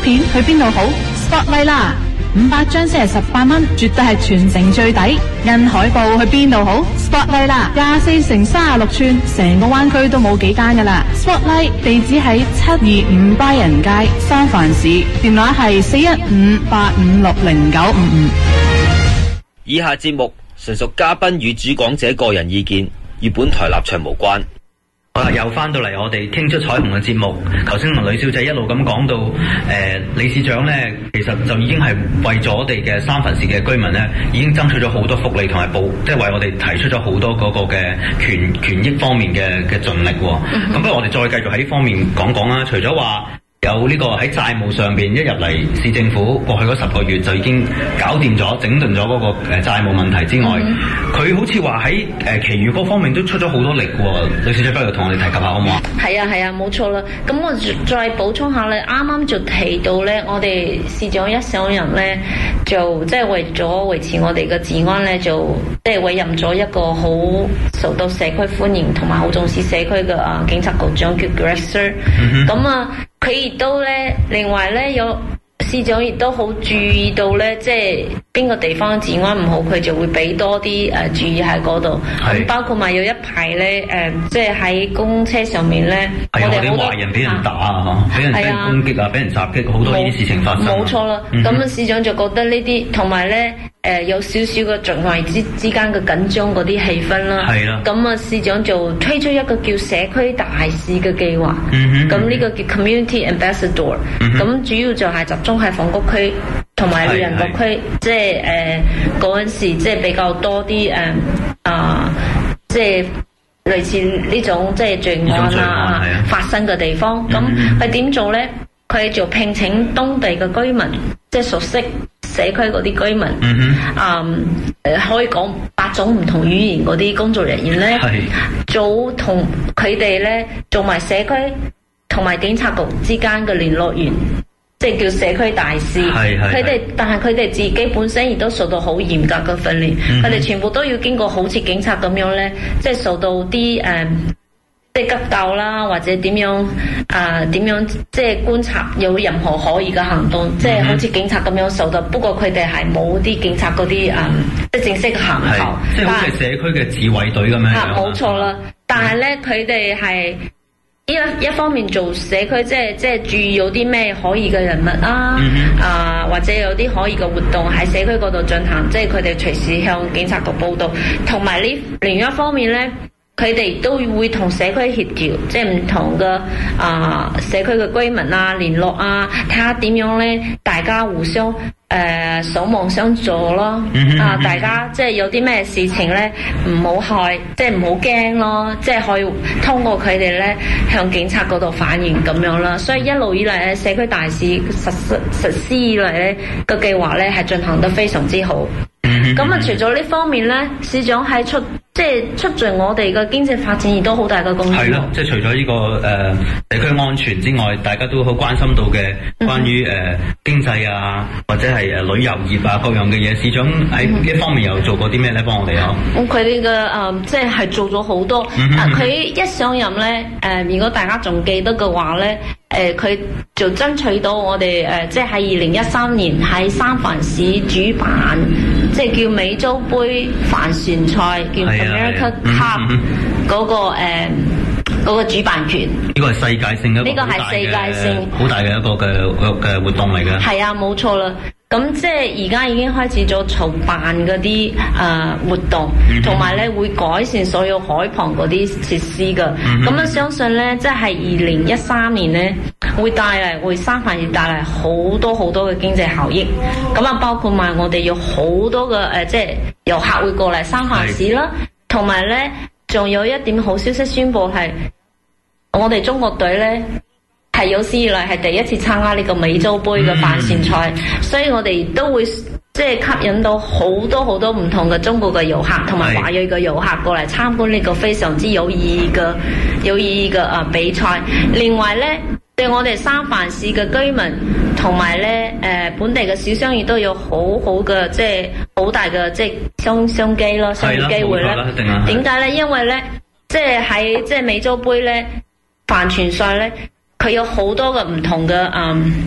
片去邊度好 ？Spotlight 啦，五百張先係十八蚊，絕對係全城最抵。印海報去邊度好 ？Spotlight 啦，廿四乘三十六寸，成個灣區都冇幾間噶啦。Spotlight 地址喺七二五巴人街三藩市，電話係四一五八五六零九五五。 以下節目純屬嘉賓與主講者個人意見，與本台立場無關。 好啦，又翻到嚟我哋傾出彩虹嘅節目。頭先同呂小姐一路咁講到，誒、呃、理事長咧，其實就已經係為咗我哋嘅三藩市嘅居民咧，已經爭取咗好多福利同埋保，即係為我哋提出咗好多嗰個嘅權權益方面嘅嘅盡力喎。咁、嗯、不如我哋再繼續喺呢方面講講啦。除咗話有呢個喺債務上邊一入嚟市政府過去嗰十個月就已經搞掂咗整頓咗嗰個誒債務問題之外，佢、嗯、好似話喺誒其餘嗰方面都出咗好多力喎。呂小姐不如同我哋提及下好唔好啊？ 係啊係啊，冇錯啦。咁我再補充下咧，啱啱就提到咧，我哋市長一上任咧，就即係、就是、為咗維持我哋嘅治安咧，就即係、就是、委任咗一個好受到社區歡迎同埋好重視社區嘅啊警察局長叫 Greg Sir。咁啊。佢亦都咧，另外咧有市長亦都好注意到咧，即係邊個地方治安唔好，佢就會俾多啲誒、呃、注意喺嗰度。咁包括埋有一排咧誒，即係喺公車上面咧，我哋好多壞人俾人打啊，俾人俾人攻擊啊，俾人襲擊，好多呢啲事情發生。 冇錯啦，咁、嗯、市長就覺得呢啲同埋咧。誒、呃、有少少嘅族內之之間嘅緊張嗰啲氣氛啦，係啦。咁啊，市長就推出一個叫社區大使嘅計劃。嗯哼。咁呢個叫 Community Ambassador。嗯哼。咁主要就係集中喺房屋區同埋老人屋區，即係誒嗰陣時即係比較多啲誒啊，即係類似呢種即係罪案啊發生嘅地方。咁佢點做咧？佢就聘請當地嘅居民，即係熟悉社區嗰啲居民，嗯嗯、可以講八種唔同語言嗰啲工作人員咧，做同佢哋咧做埋社區同埋警察局之間嘅聯絡員，即係叫社區大使。佢哋但係佢哋自己本身亦都受到好嚴格嘅訓練，佢哋、嗯、全部都要經過好似警察咁樣咧，即係受到啲誒。呃即係急救啦，或者點樣啊？點、呃、樣即係觀察有任何可疑嘅行動，即係、嗯、好似警察咁樣受到。不過佢哋係冇啲警察嗰啲啊，即係正式嘅行頭。 即係好似社區嘅自衛隊咁樣。 嚇，冇錯啦。但係咧，佢哋係一一方面做社區，即係即係注意有啲咩可疑嘅人物啊，嗯、啊或者有啲可疑嘅活動喺社區嗰度進行，即係佢哋隨時向警察局報道。同埋呢另一方面咧。佢哋都會同社區協調，即係唔同嘅啊、呃、社區嘅居民啊聯絡啊，睇下點樣咧，大家互相誒守望相助咯。嗯、啊，大家即係有啲咩事情咧，唔好害，即係唔好驚咯，即係可以通過佢哋咧向警察嗰度反映咁樣啦。所以一路以嚟咧，社區大使實施實施以嚟咧個計劃咧係進行得非常之好。咁啊，除咗呢方面咧，市長喺出即係促進我哋嘅經濟發展，亦都好大嘅貢獻。係咯，即係除咗呢、這個誒、呃、社區安全之外，大家都好關心到嘅關於誒、呃、經濟啊，或者係誒旅遊業啊各樣嘅嘢，市長喺呢一方面又做過啲咩咧？幫我哋啊！咁佢哋嘅誒即係係做咗好多。嗯、啊，佢一上任咧，誒、呃、如果大家仲記得嘅話咧。誒，佢、呃、就爭取到我哋誒、呃，即係喺二零一三年喺三藩市主辦，即係叫美洲杯帆船賽，叫 America Cup 嗰個誒嗰個主辦權。呢個係世界性嘅，呢個係世界性好大嘅一個嘅嘅活動嚟嘅。係啊，冇錯啦。咁即係而家已經開始咗籌辦嗰啲誒活動，同埋咧會改善所有海旁嗰啲設施㗎。咁啊、嗯，相信咧即係二零一三年咧會帶嚟會三藩市帶嚟好多好多嘅經濟效益。咁啊，包括埋我哋有好多嘅誒、呃，即係遊客會過嚟三藩市啦，同埋咧仲有一點好消息宣佈係我哋中國隊咧。係有史以來係第一次參加呢個美洲杯嘅帆船賽，嗯、所以我哋都會即係吸引到好多好多唔同嘅中國嘅遊客同埋華裔嘅遊客過嚟參觀呢個非常之有意義嘅有意義嘅啊比賽。另外咧，對我哋三藩市嘅居民同埋咧誒本地嘅小商業都有好好嘅即係好大嘅即係商商機咯，商業機會咧。點解咧？因為咧即係喺即係美洲杯咧帆船賽咧。佢有好多嘅唔同嘅嗯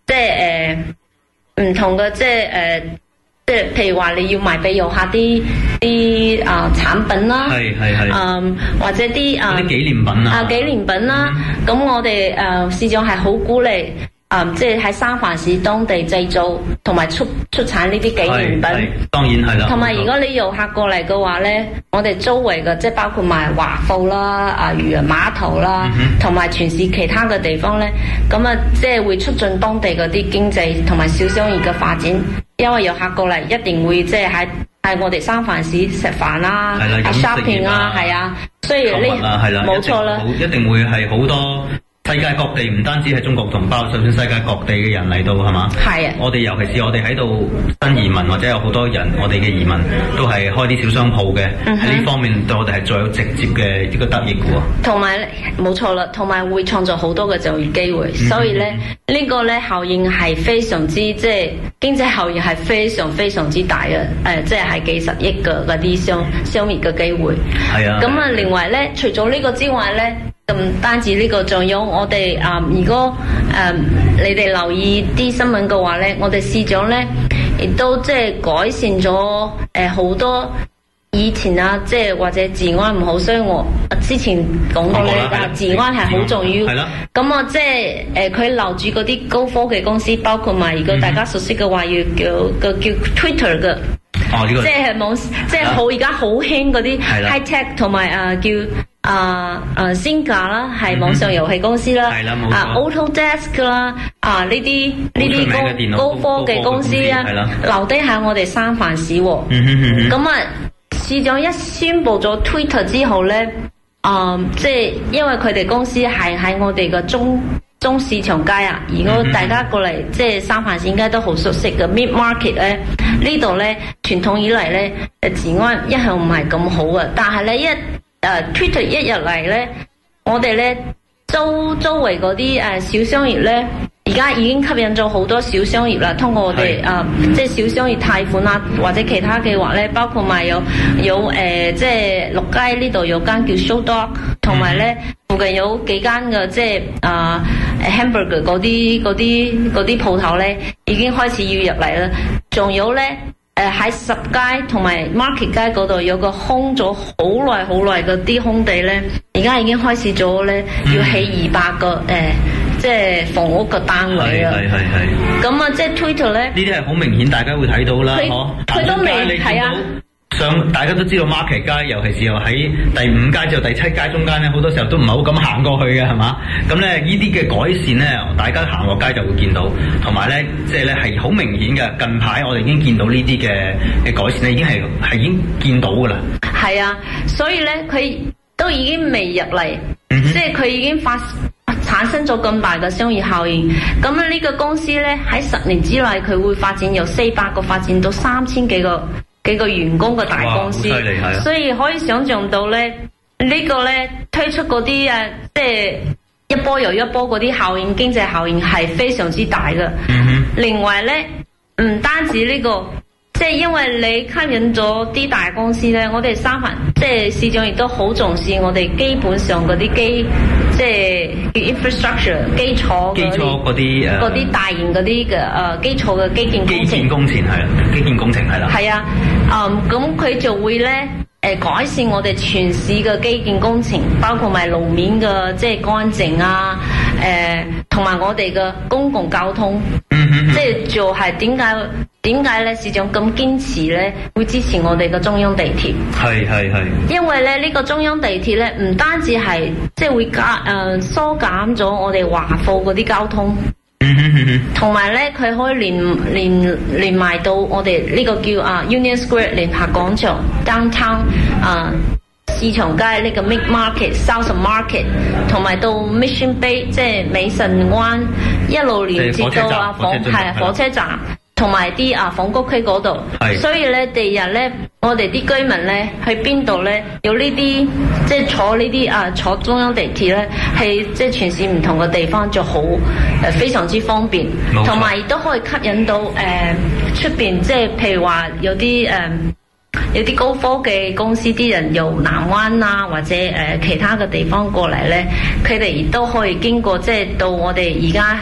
即係誒唔同嘅即係誒。即係譬如話你要賣俾遊客啲啲啊產品啦， 係係係， 嗯或者啲啊啲紀念品啊， 啊紀念品啦，咁、嗯、我哋誒市長係好鼓勵，嗯即係喺三藩市當地製造同埋出出產呢啲紀念品， 當然係啦。 同埋如果你遊客過嚟嘅話咧，我哋周圍嘅即係包括埋華埠啦、啊漁人碼頭啦，同埋全市其他嘅地方咧，咁啊即係會促進當地嗰啲經濟同埋小商業嘅發展。因為遊客過嚟一定會即係喺喺我哋三藩市食飯啦、啊、shopping 啊，係啊，所以呢冇錯啦， 一定會係好多世界各地，唔單止係中國同胞，就算世界各地嘅人嚟到係嘛？係啊！我哋尤其是我哋喺度新移民或者有好多人，我哋嘅移民都係開啲小商鋪嘅，喺、嗯、呢方面對我哋係最有直接嘅一個得益嘅喎。同埋冇錯啦，同埋會創造好多嘅就業機會，嗯、所以咧呢、呢個咧效應係非常之即係經濟效應係非常非常之大嘅，誒、呃、即係係幾十億嘅嗰啲商商業嘅機會。係啊！咁啊，另外咧，除咗呢個之外咧。咁唔單止呢個，仲有我哋啊、呃！如果誒、呃、你哋留意啲新聞嘅話咧，我哋市長咧亦都即係改善咗誒好多以前啊，即係或者治安唔好，所以我之前講過咧，啊治安係好重要。係啦。咁我即係誒佢留住嗰啲高科技公司，包括埋如果大家熟悉嘅話，要叫個叫 Twitter 嘅。哦，呢個。即係網，即係好而家好興嗰啲 high tech 同埋啊叫。啊啊 Zynga 啦，係網上遊戲公司啦，嗯、啊 Autodesk 啦，啊呢啲呢啲高高科技公司啊，留低喺我哋三藩市喎。咁啊，市長一宣布咗 Twitter 之後咧，啊即係因為佢哋公司係喺我哋嘅中中市場街啊，如果大家過嚟即係三藩市應該都好熟悉嘅 Mid Market 咧，呢度咧傳統以嚟咧誒治安一向唔係咁好啊，但係咧一誒、uh, Twitter 一日嚟咧，我哋咧周周圍嗰啲誒小商業咧，而家已經吸引咗好多小商業啦。通過我哋誒即係小商業貸款啊，或者其他計劃咧，包括埋有有誒即係六街呢度有間叫 Show Dog， 同埋咧附近有幾間嘅即係啊 hamburger 嗰啲嗰啲嗰啲鋪頭咧，已經開始要入嚟啦。仲有咧。誒喺十街同埋 Market 街嗰度有個空咗好耐好耐嗰啲空地咧，而家已經開始咗咧，要起二百個誒、呃，即係房屋嘅單位啊！係係係。咁啊，即係 Twitter 咧，呢啲係好明顯，大家會睇到啦，嗬。佢都未睇啊。上大家都知道 Market 街，尤其是又喺第五街至到第七街中間咧，好多時候都唔係好敢行過去嘅，係嘛？咁咧呢啲嘅改善咧，大家行落街就會見到，同埋咧即係咧係好明顯嘅。近排我哋已經見到呢啲嘅嘅改善咧，已經係係已經見到噶啦。係啊，所以咧佢都已經未入嚟，嗯、即係佢已經發產生咗咁大嘅商業效應。咁咧呢個公司咧喺十年之內，佢會發展由四百個發展到三千幾個。幾個員工嘅大公司，啊、所以可以想象到咧，呢、這個咧推出嗰啲誒，即係一波又一波嗰啲效應，經濟效應係非常之大嘅。嗯、另外咧，唔單止呢、這個，即係因為你吸引咗啲大公司咧，我哋三藩即係市長亦都好重視我哋基本上嗰啲基，即係 infrastructure 基礎基礎嗰啲誒嗰啲大型嗰啲嘅誒基礎嘅基建工程。基建工程係啦，基建工程係啦。係啊。嗯，咁佢就會咧，誒、呃、改善我哋全市嘅基建工程，包括埋路面嘅即係乾淨啊，誒、呃，同埋我哋嘅公共交通，嗯嗯、即係就係點解點解咧市長咁堅持咧，會支持我哋嘅中央地鐵？係係係。因為咧呢、這個中央地鐵咧，唔單止係即係會加誒、呃、疏減咗我哋華埠嗰啲交通。同埋咧，佢可以連連連埋到我哋呢個叫啊 Union Square 聯合廣場 Downtown 啊市場街呢個 Mid Market South Market， 同埋到 Mission Bay 即係美神灣一路連接到啊火係火車站，同埋啲啊紡谷區嗰度。所以咧，第日咧，我哋啲居民咧去邊度咧，有呢啲即係坐呢啲啊坐中央地鐵咧，係即係全市唔同嘅地方就好誒非常之方便，同埋亦都可以吸引到誒出邊即係譬如話有啲誒、呃、有啲高科技公司啲人由南灣啊或者誒、呃、其他嘅地方過嚟咧，佢哋亦都可以經過即係到我哋而家到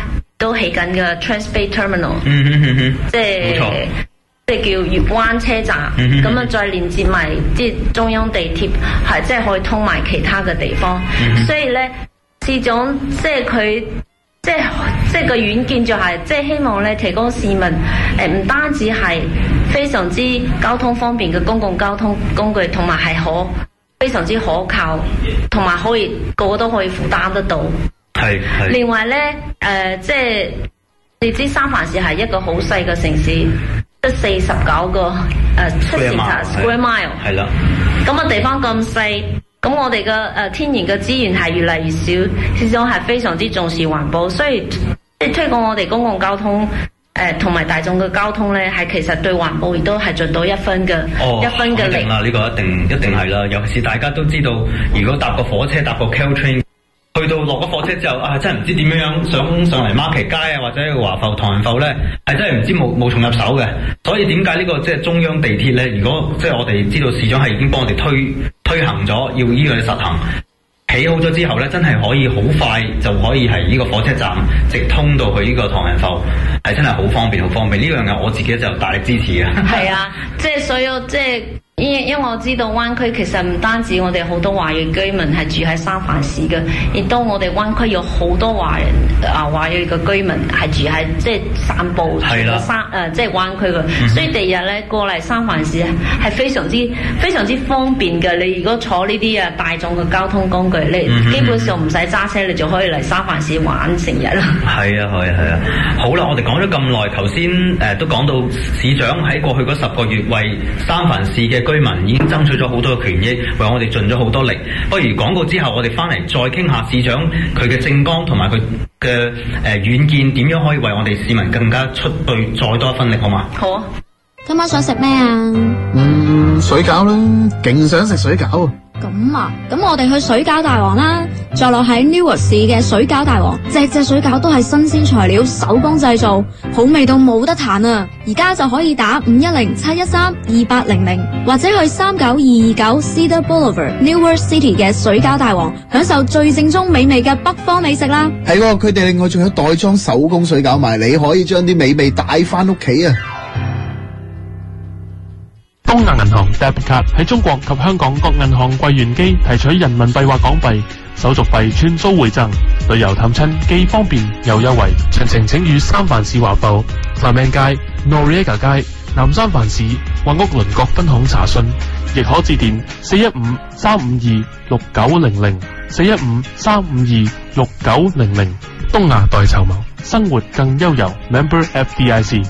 都起緊嘅 Transbay Terminal， 嗯哼哼哼， 即係即係叫粵灣車站，咁啊、 嗯、哼再連接埋即係中央地鐵，係即係可以通埋其他嘅地方。 嗯、 所以咧，市長即係佢即係即係個遠見就係、是、即係希望咧提供市民誒唔單止係非常之交通方便嘅公共交通工具，同埋係可非常之可靠，同埋可以個個都可以負擔得到。 係係。 另外咧，誒、呃、即係你知三藩市係一個好細嘅城市。得四十九個誒出線塔 square mile， 係啦。咁啊地方咁細，咁我哋嘅誒天然嘅資源係越嚟越少，市長係非常之重視環保，所以即係推廣我哋公共交通誒同埋大眾嘅交通咧，係其實對環保亦都係盡到一分嘅、哦、一分嘅力。 啦，呢、這個一定一定係啦，尤其是大家都知道，如果搭個火車搭個 Caltrain。去到落咗火車之後，啊，真係唔知點樣樣想上嚟馬旗街啊，或者華埠、唐人埠咧，係真係唔知無無從入手嘅。所以點解呢個即係中央地鐵咧？如果即係我哋知道市長係已經幫我哋推推行咗，要呢個實行，起好咗之後咧，真係可以好快就可以係呢個火車站直通到去呢個唐人埠，係真係好方便，好方便。呢樣嘢我自己就大力支持嘅。 係啊，即係所有即係。因因為我知道灣區其實唔單止我哋好多華裔居民係住喺三藩市嘅，亦都我哋灣區有好多華人啊華裔嘅居民係住喺即係散步住喺三誒即係灣區嘅，嗯、所以第二日咧過嚟三藩市係非常之非常之方便嘅。你如果坐呢啲啊大眾嘅交通工具，你基本上唔使揸車，你就可以嚟三藩市玩成日啦。係啊係啊係啊！好啦，我哋講咗咁耐，頭先誒都講到市長喺過去嗰十個月為三藩市嘅居民已經爭取咗好多嘅權益，為我哋盡咗好多力。不如廣告之後，我哋翻嚟再傾下市長佢嘅政綱同埋佢嘅誒遠見，點樣可以為我哋市民更加出對再多一分力，好嘛？好啊！ 今晚想食咩啊？ 嗯，水餃啦，勁想食水餃。 咁啊，咁我哋去水餃大王啦，坐落喺 Newark 市嘅水餃大王，隻隻水餃都係新鮮材料，手工製造，好味到冇得彈啊！而家就可以打五一零七一三二八零零，或者去三九二二九 Cedar Boulevard Newark City 嘅水餃大王，享受最正宗美味嘅北方美食啦！ 係喎，佢哋另外仲有袋裝手工水餃賣，你可以將啲美味帶翻屋企啊！ 東亞銀行 Debit Card 喺中國及香港各銀行櫃員機提取人民幣或港幣，手續費全數回贈，旅遊探親既方便又優惠。詳情請與三藩市華埠、Clement街、Noriega街、南三藩市或屋鄰各分行查詢，亦可致電四一五三五二六九零零、四一五三五二六九零零。東亞代籌謀，生活更悠遊。Member F D I C。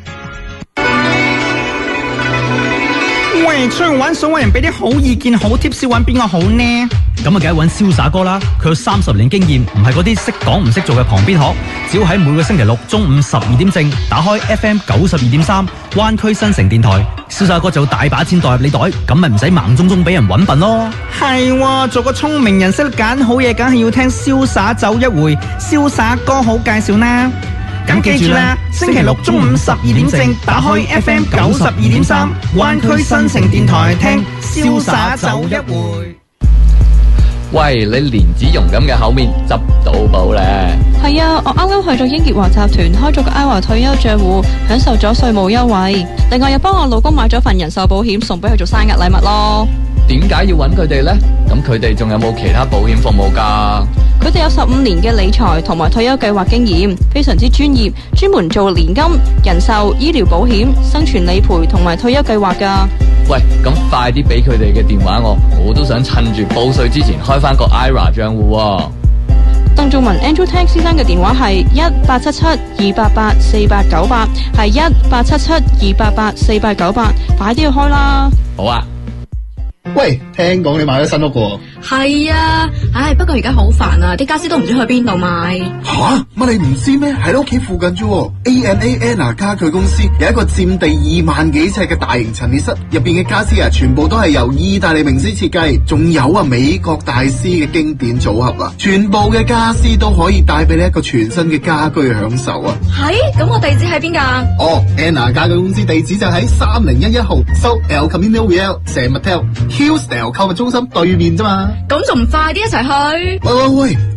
喂，出去玩想搵人俾啲好意見、好貼士，搵邊個好呢？咁啊，梗係搵瀟灑哥啦！佢有三十年經驗，唔係嗰啲識講唔識做嘅旁邊學。只要喺每個星期六中午十二點正打開 F M 九十二點三灣區新城電台，瀟灑哥就大把錢代入你袋，咁咪唔使盲中中俾人搵笨咯。係喎，做個聰明人識得揀好嘢，梗係要聽瀟灑走一回，瀟灑哥好介紹啦。咁記住啦，星期六中午十二點正打開 F M 九十二點三灣區新城電台聽瀟灑走一回。 喂，你蓮子蓉咁嘅口面執到寶咧？ 係啊，我啱啱去咗英傑華集團開咗個 I R A 退休賬戶，享受咗稅務優惠。另外又幫我老公買咗份人壽保險，送俾佢做生日禮物咯。 點解要揾佢哋呢？咁佢哋仲有冇其他保險服務㗎？ 佢哋有十五年嘅理財同埋退休計劃經驗，非常之專業，專門做年金、人壽、醫療保險、生存理賠同埋退休計劃㗎。 喂，咁快啲俾佢哋嘅電話我，我都想趁住報稅之前開翻個 I R A 賬戶喎。 鄧仲文 Andrew Tang 先生嘅電話係一八七七二八八四八九八，係一八七七二八八四八九八，快啲去開啦！ 好啊。 喂，聽講你買咗新屋喎？ 係啊，唉，不過而家好煩啊，啲家私都唔知去邊度買。 吓，乜你唔知咩？喺你屋企附近啫。A N A Anna 家具公司有一個佔地二萬幾尺嘅大型陳列室，入邊嘅家私啊，全部都係由意大利名師設計，仲有啊美國大師嘅經典組合啊，全部嘅家私都可以帶俾你一個全新嘅家居享受啊。 係，咁我地址喺邊噶？ 哦 ，Anna 家具公司地址就喺三零一一號 South El Camino Real San Mateo Hillsdale 購物中心對面啫嘛。 咁仲唔快啲一齊去？ 喂喂喂，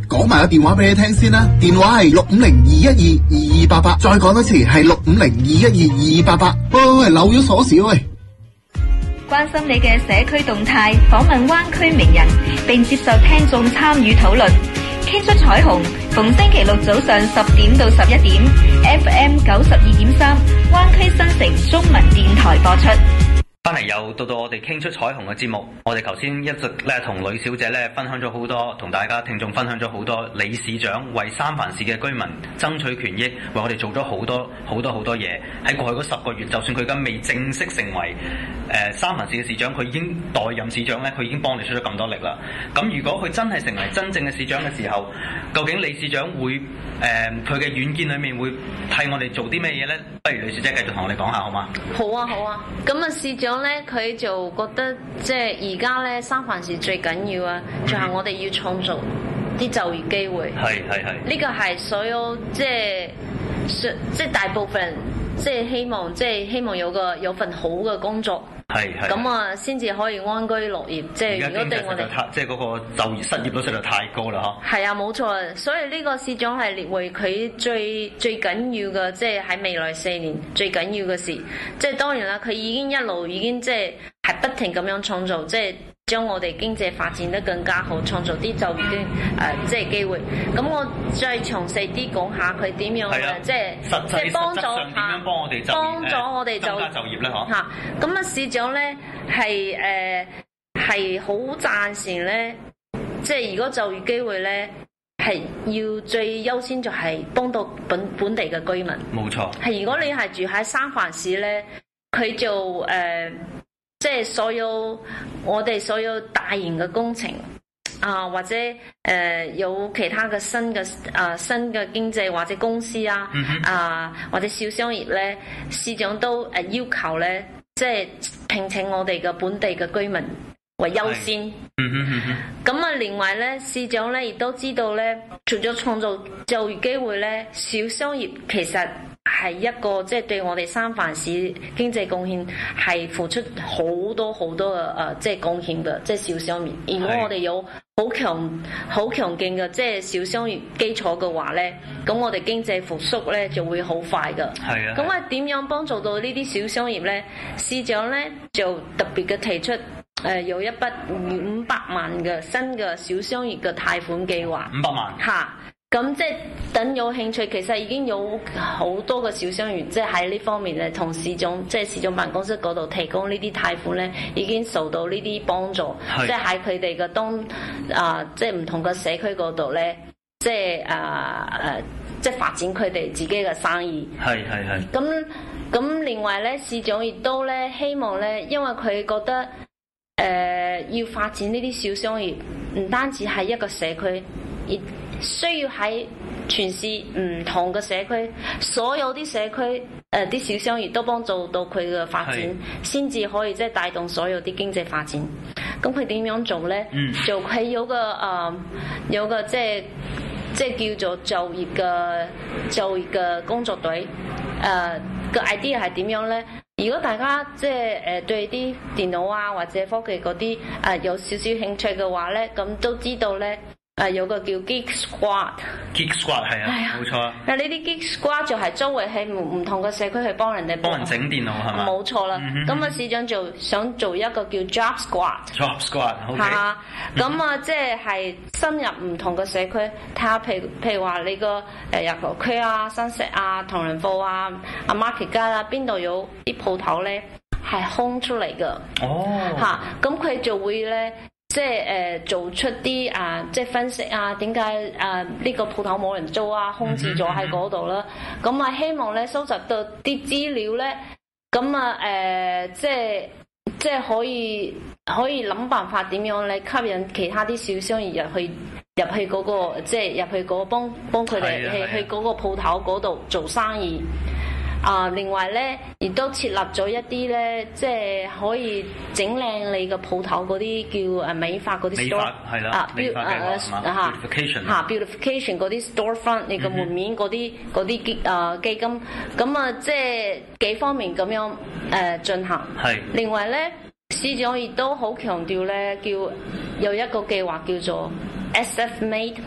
講埋個電話俾你聽先啦，電話係六五零二一二二二八八，再講多次係六五零二一二二二八八。喂喂喂，漏咗鎖匙喂！ 關心你嘅社區動態，訪問灣區名人，並接受聽眾參與討論，傾出彩虹。逢星期六早上十點到十一點 ，F M 九十二點三，灣區新城中文電台播出。 翻嚟又到到我哋傾出彩虹嘅節目，我哋頭先一直咧同呂小姐咧分享咗好多，同大家聽眾分享咗好多理事長為三藩市嘅居民爭取權益，為我哋做咗好多好多好多嘢。喺過去嗰十個月，就算佢而家未正式成為誒、呃、三藩市嘅市長，佢已經代任市長咧，佢已經幫你出咗咁多力啦。咁如果佢真係成為真正嘅市長嘅時候，究竟理事長會誒佢嘅遠見裏面會替我哋做啲咩嘢咧？不如呂小姐繼續同我哋講下好嗎？ 好啊，好啊。咁啊，市長咧，佢就覺得即係而家咧，三藩市最緊要啊，就係我哋要創造啲就業機會。係係係。呢個係所有即係即係大部分人即係希望，即係希望有個有份好嘅工作。係係。咁啊，先至可以安居樂業。即係如果對我哋即係嗰個就業失業率實在太高啦，嗬。係啊，冇錯。所以呢個市長係列為佢最最緊要嘅，即係喺未來四年最緊要嘅事。即係當然啦，佢已經一路已經即係係不停咁樣創造，即係將我哋經濟發展得更加好，創造啲就業嘅誒即係機會。咁我再詳細啲講下佢點樣誒，即係即係幫助下幫我哋就幫咗我哋就增加就業咧，嗬嚇。咁啊，市長咧係誒係好贊成咧，即係如果就業機會咧係要最優先就係幫到本本地嘅居民。冇錯。係如果你係住喺三藩市咧，佢就誒。呃即係所有我哋所有大型嘅工程啊、呃，或者誒、呃、有其他嘅新嘅啊、呃、新嘅經濟或者公司啊啊、mm hmm. 呃、或者小商業咧，市長都誒、呃、要求咧，即係聘請我哋嘅本地嘅居民為優先。嗯哼嗯哼。咁啊，另外咧，市長咧亦都知道咧，除咗創造就業機會咧，小商業其實係一個即係、就是、對我哋三藩市經濟貢獻係付出好多好多嘅誒，即係貢獻嘅，即係小商業。如果我哋有好強好強勁嘅即係小商業基礎嘅話咧，咁我哋經濟復甦咧就會好快㗎。係啊。咁啊，點樣幫助到呢啲小商業咧？市長咧就特別嘅提出誒、呃、有一筆五百萬嘅新嘅小商業嘅貸款計劃。五百萬。嚇！咁即係等有興趣，其實已經有好多個小商業，即係喺呢方面咧，同市長即係市長辦公室嗰度提供呢啲貸款咧，已經受到呢啲幫助。即係喺佢哋嘅當啊，即係唔同嘅社區嗰度咧，即係啊誒，即係發展佢哋自己嘅生意。係係係。咁咁另外咧，市長亦都咧希望咧，因為佢覺得誒、呃、要發展呢啲小商業，唔單止係一個社區，亦需要喺全市唔同嘅社區，所有啲社區誒啲、呃、小商業都幫助到佢嘅發展，先至可以即係帶動所有啲經濟發展。咁佢點樣做咧？嗯、就佢有個誒、呃、有個即係即係叫做就業嘅就業嘅工作隊。誒個 idea 係點樣咧？如果大家即係誒對啲電腦啊或者科技嗰啲誒有少少興趣嘅話咧，咁都知道咧。誒、呃、有個叫 Geek Squad，Geek Squad 係啊，冇錯啊。 嗱呢啲 Geek Squad 就係周圍喺唔唔同嘅社區去幫人哋幫人整電腦係嘛？ 冇錯啦。咁啊、嗯、市長就想做一個叫 Job Squad，Job Squad，OK。 嚇，咁啊即係係深入唔同嘅社區，睇下譬如譬如話你個誒入球區啊、新石啊、同仁課啊、阿 Market 街啊，邊度有啲鋪頭咧係空出嚟㗎。哦。嚇，咁佢就會咧。即係誒、呃、做出啲啊、呃，即係分析啊，點解啊呢個鋪頭冇人租啊，空置咗喺嗰度啦。咁啊，希望咧收集到啲資料咧，咁啊誒，即係即係可以可以諗辦法點樣咧吸引其他啲小商業入去入去嗰、嗰個，即係入去嗰個幫幫佢哋去去嗰個鋪頭嗰度做生意。啊、呃，另外咧，亦都設立咗一啲咧，即係可以整靚你個鋪頭嗰啲叫誒美化嗰啲 store， 係啦，啊標誒嚇嚇 beautification 嗰啲 storefront， 你個門面嗰啲嗰啲基誒基金，咁啊即係幾方面咁樣誒進行。係。另外咧，市長亦都好強調咧，叫有一個計劃叫做 S F Made。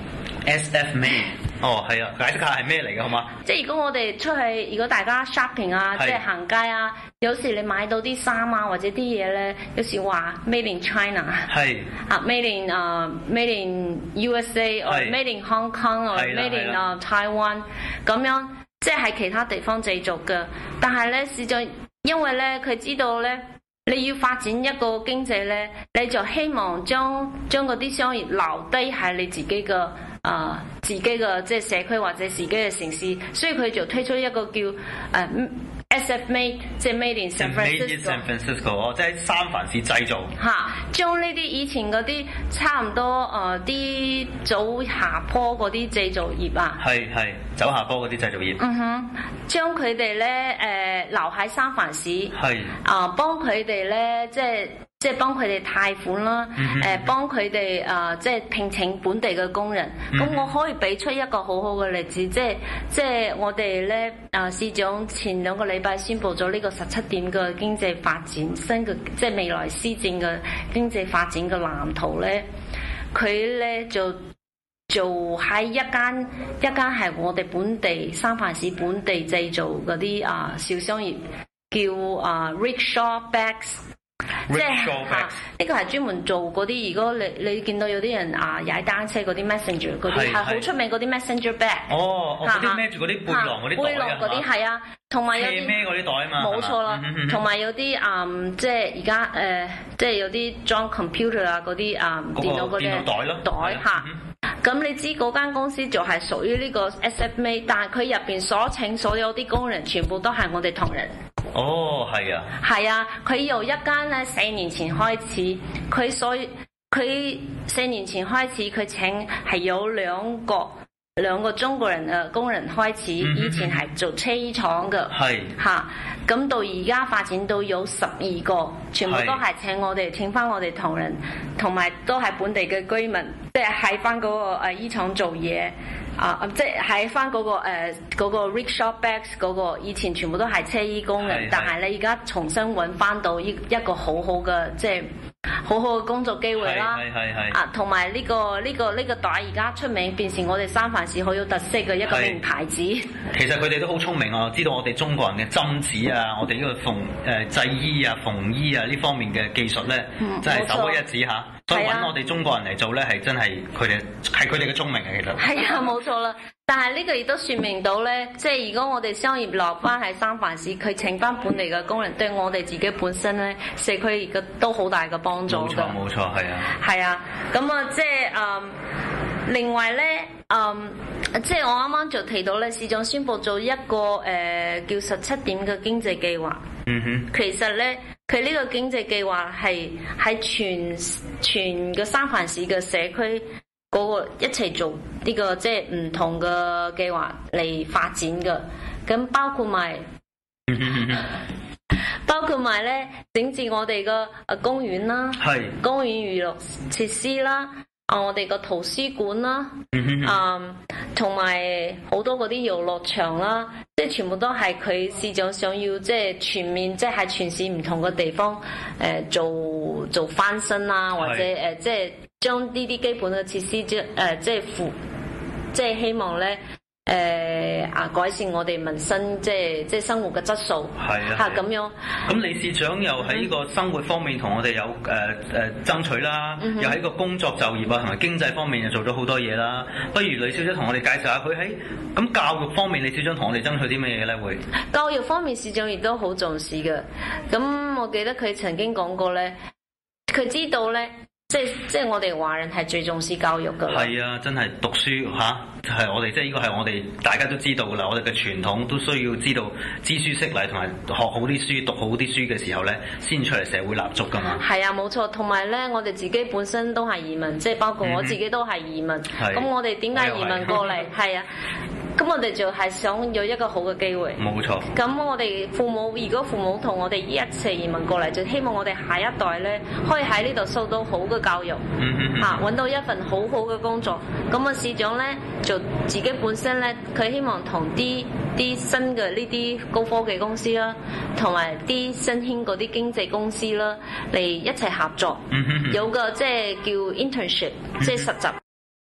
S F Made， 哦係啊，解釋下係咩嚟嘅好嘛？ 即係如果我哋出去，如果大家 shopping 啊，即係行街啊，有時你買到啲衫啊或者啲嘢咧，有時話 Made in China， 係啊 Made in 啊、uh, Made in U S A， 或 Made in Hong Kong， 或 Made in 啊、uh, Taiwan， 咁樣即係喺其他地方製作嘅。但係咧，事實因為咧佢知道咧。你要發展一個經濟咧，你就希望將將嗰啲商業留低喺你自己嘅啊、呃、自己嘅即係社區或者自己嘅城市，所以佢就推出一個叫誒、呃、S F Made， 即係 Made in San Francisco。Made in San Francisco， 哦，即係三藩市製造。嚇，將呢啲以前嗰啲差唔多誒啲走下坡嗰啲製造業啊，係係走下坡嗰啲製造業。嗯哼，將佢哋咧誒留喺三藩市，係啊幫佢哋咧即係。即係幫佢哋貸款啦，誒、嗯，幫佢哋誒，即係聘請本地嘅工人。咁、嗯、我可以俾出一個好好嘅例子，即係即係我哋咧，誒，市長前兩個禮拜宣布咗呢個十七點嘅經濟發展新嘅，即係未來施政嘅經濟發展嘅藍圖咧，佢咧就做喺一間一間係我哋本地三藩市本地製造嗰啲啊小商業，叫啊 Rickshaw Bags。即係嚇，呢個係專門做嗰啲。如果你你見到有啲人啊踩單車嗰啲 messenger 嗰啲係好出名嗰啲 messenger bag。哦，嗰啲孭住嗰啲背囊嗰啲背囊嗰啲係啊，同埋有啲孭嗰啲袋啊嘛。冇錯啦，同埋有啲嗯，即係而家誒，即係有啲裝 computer 啊嗰啲啊電腦嗰啲袋咯袋嚇。咁你知嗰間公司就係屬於呢個 S F Made， 但係佢入邊所請所有啲工人全部都係我哋同仁。哦，係啊，係啊，佢由一間咧四年前開始，佢所佢四年前開始佢請係有兩個兩個中國人嘅工人開始，嗯、以前係做車衣廠嘅，係吓，咁到而家發展到有十二個，全部都係請我哋請翻我哋同仁，同埋都係本地嘅居民，即係喺翻嗰個誒衣廠做嘢。啊！即係喺翻嗰個誒嗰、呃那個 Rickshaw Bags 嗰個，以前全部都係車衣工人，但係你而家重新揾翻到一一個很好好嘅，即係好好嘅工作機會啦。係係係啊，同埋呢個呢、這個呢、這個袋而家出名，變成我哋三藩市好有特色嘅一個名牌子。其實佢哋都好聰明啊，知道我哋中國人嘅針子啊，我哋呢個縫誒製衣啊、縫衣啊呢方面嘅技術咧，嗯、真係首屈一指嚇。所以揾我哋中國人嚟做咧，係真係佢哋係佢哋嘅聰明嘅，其實係啊，冇錯啦。但係呢個亦都說明到咧，即係如果我哋商業落翻喺三藩市，佢請翻本地嘅工人，對我哋自己本身咧社區而家都好大嘅幫助。冇錯，冇錯，係啊，係啊。咁啊，即係誒，另外咧，嗯，即係我啱啱就提到咧，市長宣布咗一個誒、呃、叫十七點嘅經濟計劃。嗯哼，其實咧。佢呢個經濟計劃係喺全全個三藩市嘅社區嗰個一齊做呢個即係唔同嘅計劃嚟發展嘅，咁包括埋包括埋咧整治我哋嘅誒公園啦，係公園娛樂設施啦。啊！我哋個圖書館啦，啊，同埋好多嗰啲遊樂場啦，即係全部都係佢市長想要即係全面，即係喺全市唔同嘅地方誒、呃、做做翻新啦，或者誒、呃、即係將呢啲基本嘅設施即誒、呃、即係扶，即係希望咧。誒啊、呃！改善我哋民生，即係即係生活嘅質素。係啊，嚇咁樣。咁理事長又喺呢個生活方面同我哋有誒誒、呃、爭取啦，嗯、又喺個工作就業啊同埋經濟方面又做咗好多嘢啦。不如李小姐同我哋介紹下佢喺咁教育方面，李市長同我哋爭取啲咩嘢咧？會教育方面，市長亦都好重視嘅。咁我記得佢曾經講過咧，佢知道咧。即係即係我哋華人係最重視教育噶啦。係啊，真係讀書吓，係、啊、我哋即係呢個係我哋大家都知道噶啦。我哋嘅傳統都需要知道知書識禮，同埋學好啲書，讀好啲書嘅時候咧，先出嚟社會立足噶嘛。係啊，冇錯。同埋咧，我哋自己本身都係移民，即係包括我自己都係移民。咁、嗯、我哋點解移民過嚟？係啊。咁我哋就係想有一個好嘅機會。冇錯。咁我哋父母，如果父母同我哋一齊移民過嚟，就希望我哋下一代咧，可以喺呢度受到好嘅教育，嚇揾、啊、到一份好好嘅工作。咁啊，市長咧就自己本身咧，佢希望同啲啲新嘅呢啲高科技公司啦，同埋啲新興嗰啲經紀公司啦，嚟一齊合作，有個即係叫 internship，即係實習。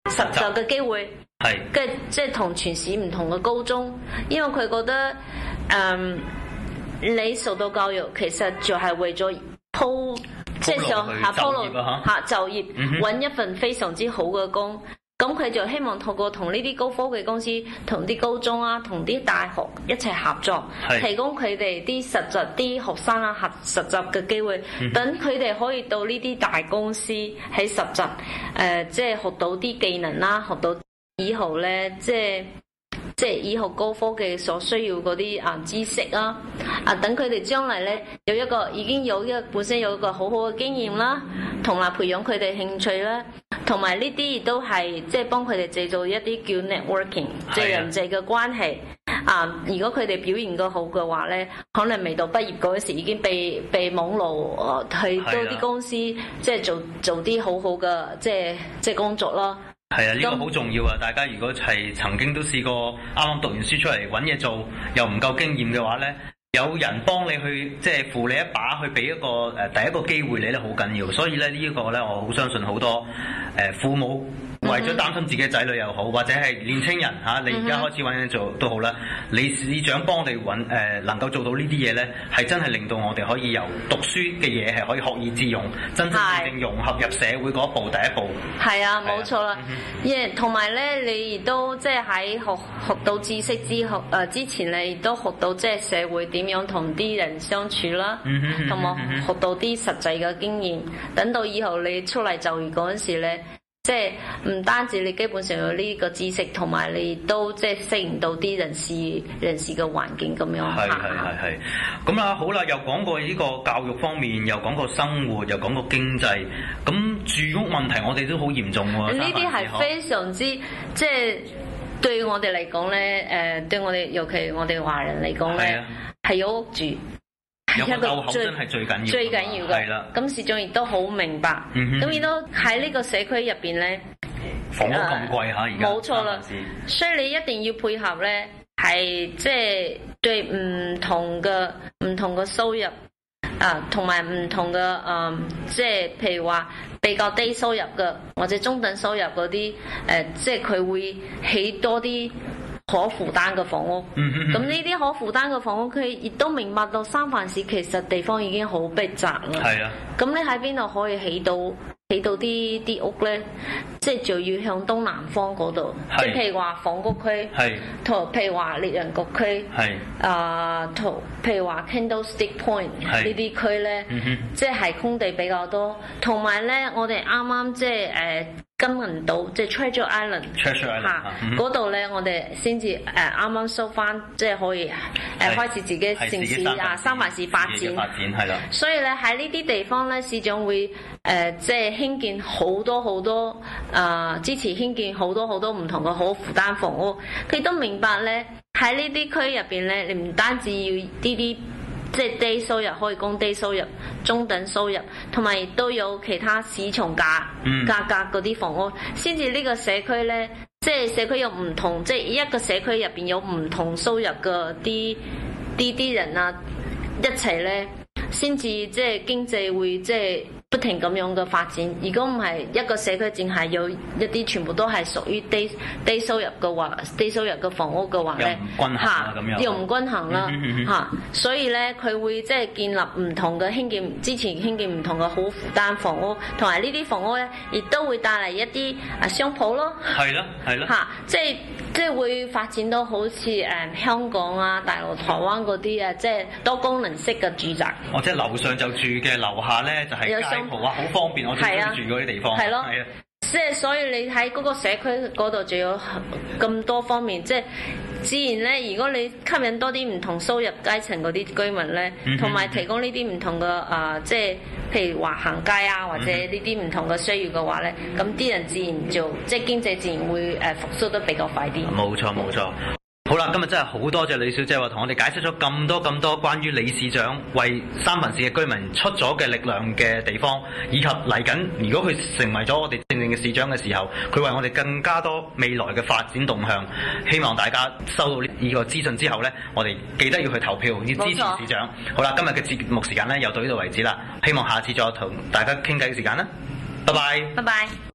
實習嘅機會， 係跟住即係同全市唔同嘅高中，因為佢覺得誒、嗯、你受到教育其實就係為咗鋪即係上下鋪路下就業揾、嗯、一份非常之好嘅工。咁佢就希望透過同呢啲高科技公司、同啲高中啊、同啲大學一齊合作，提供佢哋啲實習啲學生啊合實習嘅機會，等佢哋可以到呢啲大公司喺實習，誒、呃，即係學到啲技能啦，學到以後咧，即係即係以後高科技所需要嗰啲啊知識啊，啊等佢哋將來咧有一個已經有一個本身有一個好好嘅經驗啦，同埋培養佢哋興趣啦。同埋呢啲亦都係即係幫佢哋製造一啲叫 networking，即係人際嘅關係。啊，如果佢哋表現得好嘅話咧，可能未到畢業嗰時已經被被網路去到啲公司，即係做做啲好好嘅即係即係工作咯。 係啊，呢、這個好重要啊！大家如果係曾經都試過啱啱讀完書出嚟揾嘢做，又唔夠經驗嘅話咧，有人幫你去即係扶你一把，去俾一個誒、呃、第一個機會你咧，好緊要。所以咧呢一、這個咧，我好相信好多誒、呃、父母為咗擔心自己嘅仔女又好，或者係年青人嚇、啊，你而家開始揾嘢做都好啦。理事長幫你揾誒、呃，能夠做到呢啲嘢咧，係真係令到我哋可以由讀書嘅嘢係可以學以致用，真真正正融合入社會嗰一步第一步。係啊，冇錯啦。耶，同埋咧，你亦都即係喺學學到知識之後，誒、呃、之前你亦都學到即係社會點樣同啲人相處啦，同埋學到啲實際嘅經驗。等到以後你出嚟就業嗰陣時咧。即係唔單止你基本上有呢個知識，同埋你都即係適應到啲人事人事嘅環境咁樣。係係係係。咁啊好啦，又講過呢個教育方面，又講過生活，又講過經濟。咁住屋問題我哋都好嚴重喎。呢啲係非常之即係對我哋嚟講咧，誒、呃、對我哋尤其我哋華人嚟講咧，係有屋住。有個竇口真係最緊要，最緊要嘅。係啦，咁市長亦都好明白。咁亦都喺呢個社區入邊咧，房屋咁貴嚇，而家冇錯啦。所以你一定要配合咧，係即係對唔同嘅唔同嘅收入啊，同埋唔同嘅誒，即係譬如話比較低收入嘅或者中等收入嗰啲誒，即係佢會起多啲可負擔嘅房屋，咁呢啲可負擔嘅房屋，佢亦都明白到三藩市其實地方已經好逼窄啦。係啊，咁你喺邊度可以起到起到啲啲屋咧？即係就要向東南方嗰度，即係譬如話房屋區，同譬如話獵人局區，啊同譬如話 Candlestick Point 呢啲區咧，即係空地比較多，同埋咧我哋啱啱即係誒。金銀島即係 Treasure Island 嚇，嗰度咧我哋先至誒啱啱收翻，即係可以誒、呃、開始自己城市啊三藩市發展。發展係啦。所以咧喺呢啲地方咧，市長會誒、呃、即係興建好多好多啊、呃，支持興建好多好多唔同嘅可負擔房屋。佢都明白咧喺呢啲區入邊咧，你唔單止要呢啲。即係低收入可以供低收入、中等收入，同埋亦都有其他市場價、嗯、價格嗰啲房屋，先至呢個社區咧，即係社區有唔同，即係一個社區入邊有唔同收入嘅啲啲啲人啊，一齊咧，先至即係經濟會即係不停咁樣嘅發展。如果唔係一個社區淨係有一啲全部都係屬於低低收入嘅話，低收入嘅房屋嘅話咧，嚇又唔均衡啦嚇，所以咧佢會即係建立唔同嘅興建，之前興建唔同嘅好負擔房屋，同埋呢啲房屋咧，亦都會帶嚟一啲啊商鋪咯。係啦，係啦嚇，即係即係會發展到好似誒、嗯、香港啊、大陸、台灣嗰啲啊，即係多功能式嘅住宅。哦，即係樓上就住嘅，樓下咧就係、是。哇，好方便！我最中意住嗰啲地方。係咯，係啊，即係所以你喺嗰個社區嗰度，就有咁多方面，即係自然咧。如果你吸引多啲唔同收入階層嗰啲居民咧，同、嗯、埋提供呢啲唔同嘅啊、呃，即係譬如話行街啊，或者呢啲唔同嘅需要嘅話咧，咁、嗯、啲人自然就即係經濟自然會誒復甦得比較快啲。冇錯，冇錯。好啦，今日真係好多謝李小姐話同我哋解釋咗咁多咁多關於理事長為三藩市嘅居民出咗嘅力量嘅地方，以及嚟緊如果佢成為咗我哋正正嘅市長嘅時候，佢為我哋更加多未來嘅發展動向。希望大家收到呢個資訊之後呢，我哋記得要去投票，要支持市長。好啦，今日嘅節目時間呢又到呢度為止啦，希望下次再同大家傾偈嘅時間啦，拜拜，拜拜。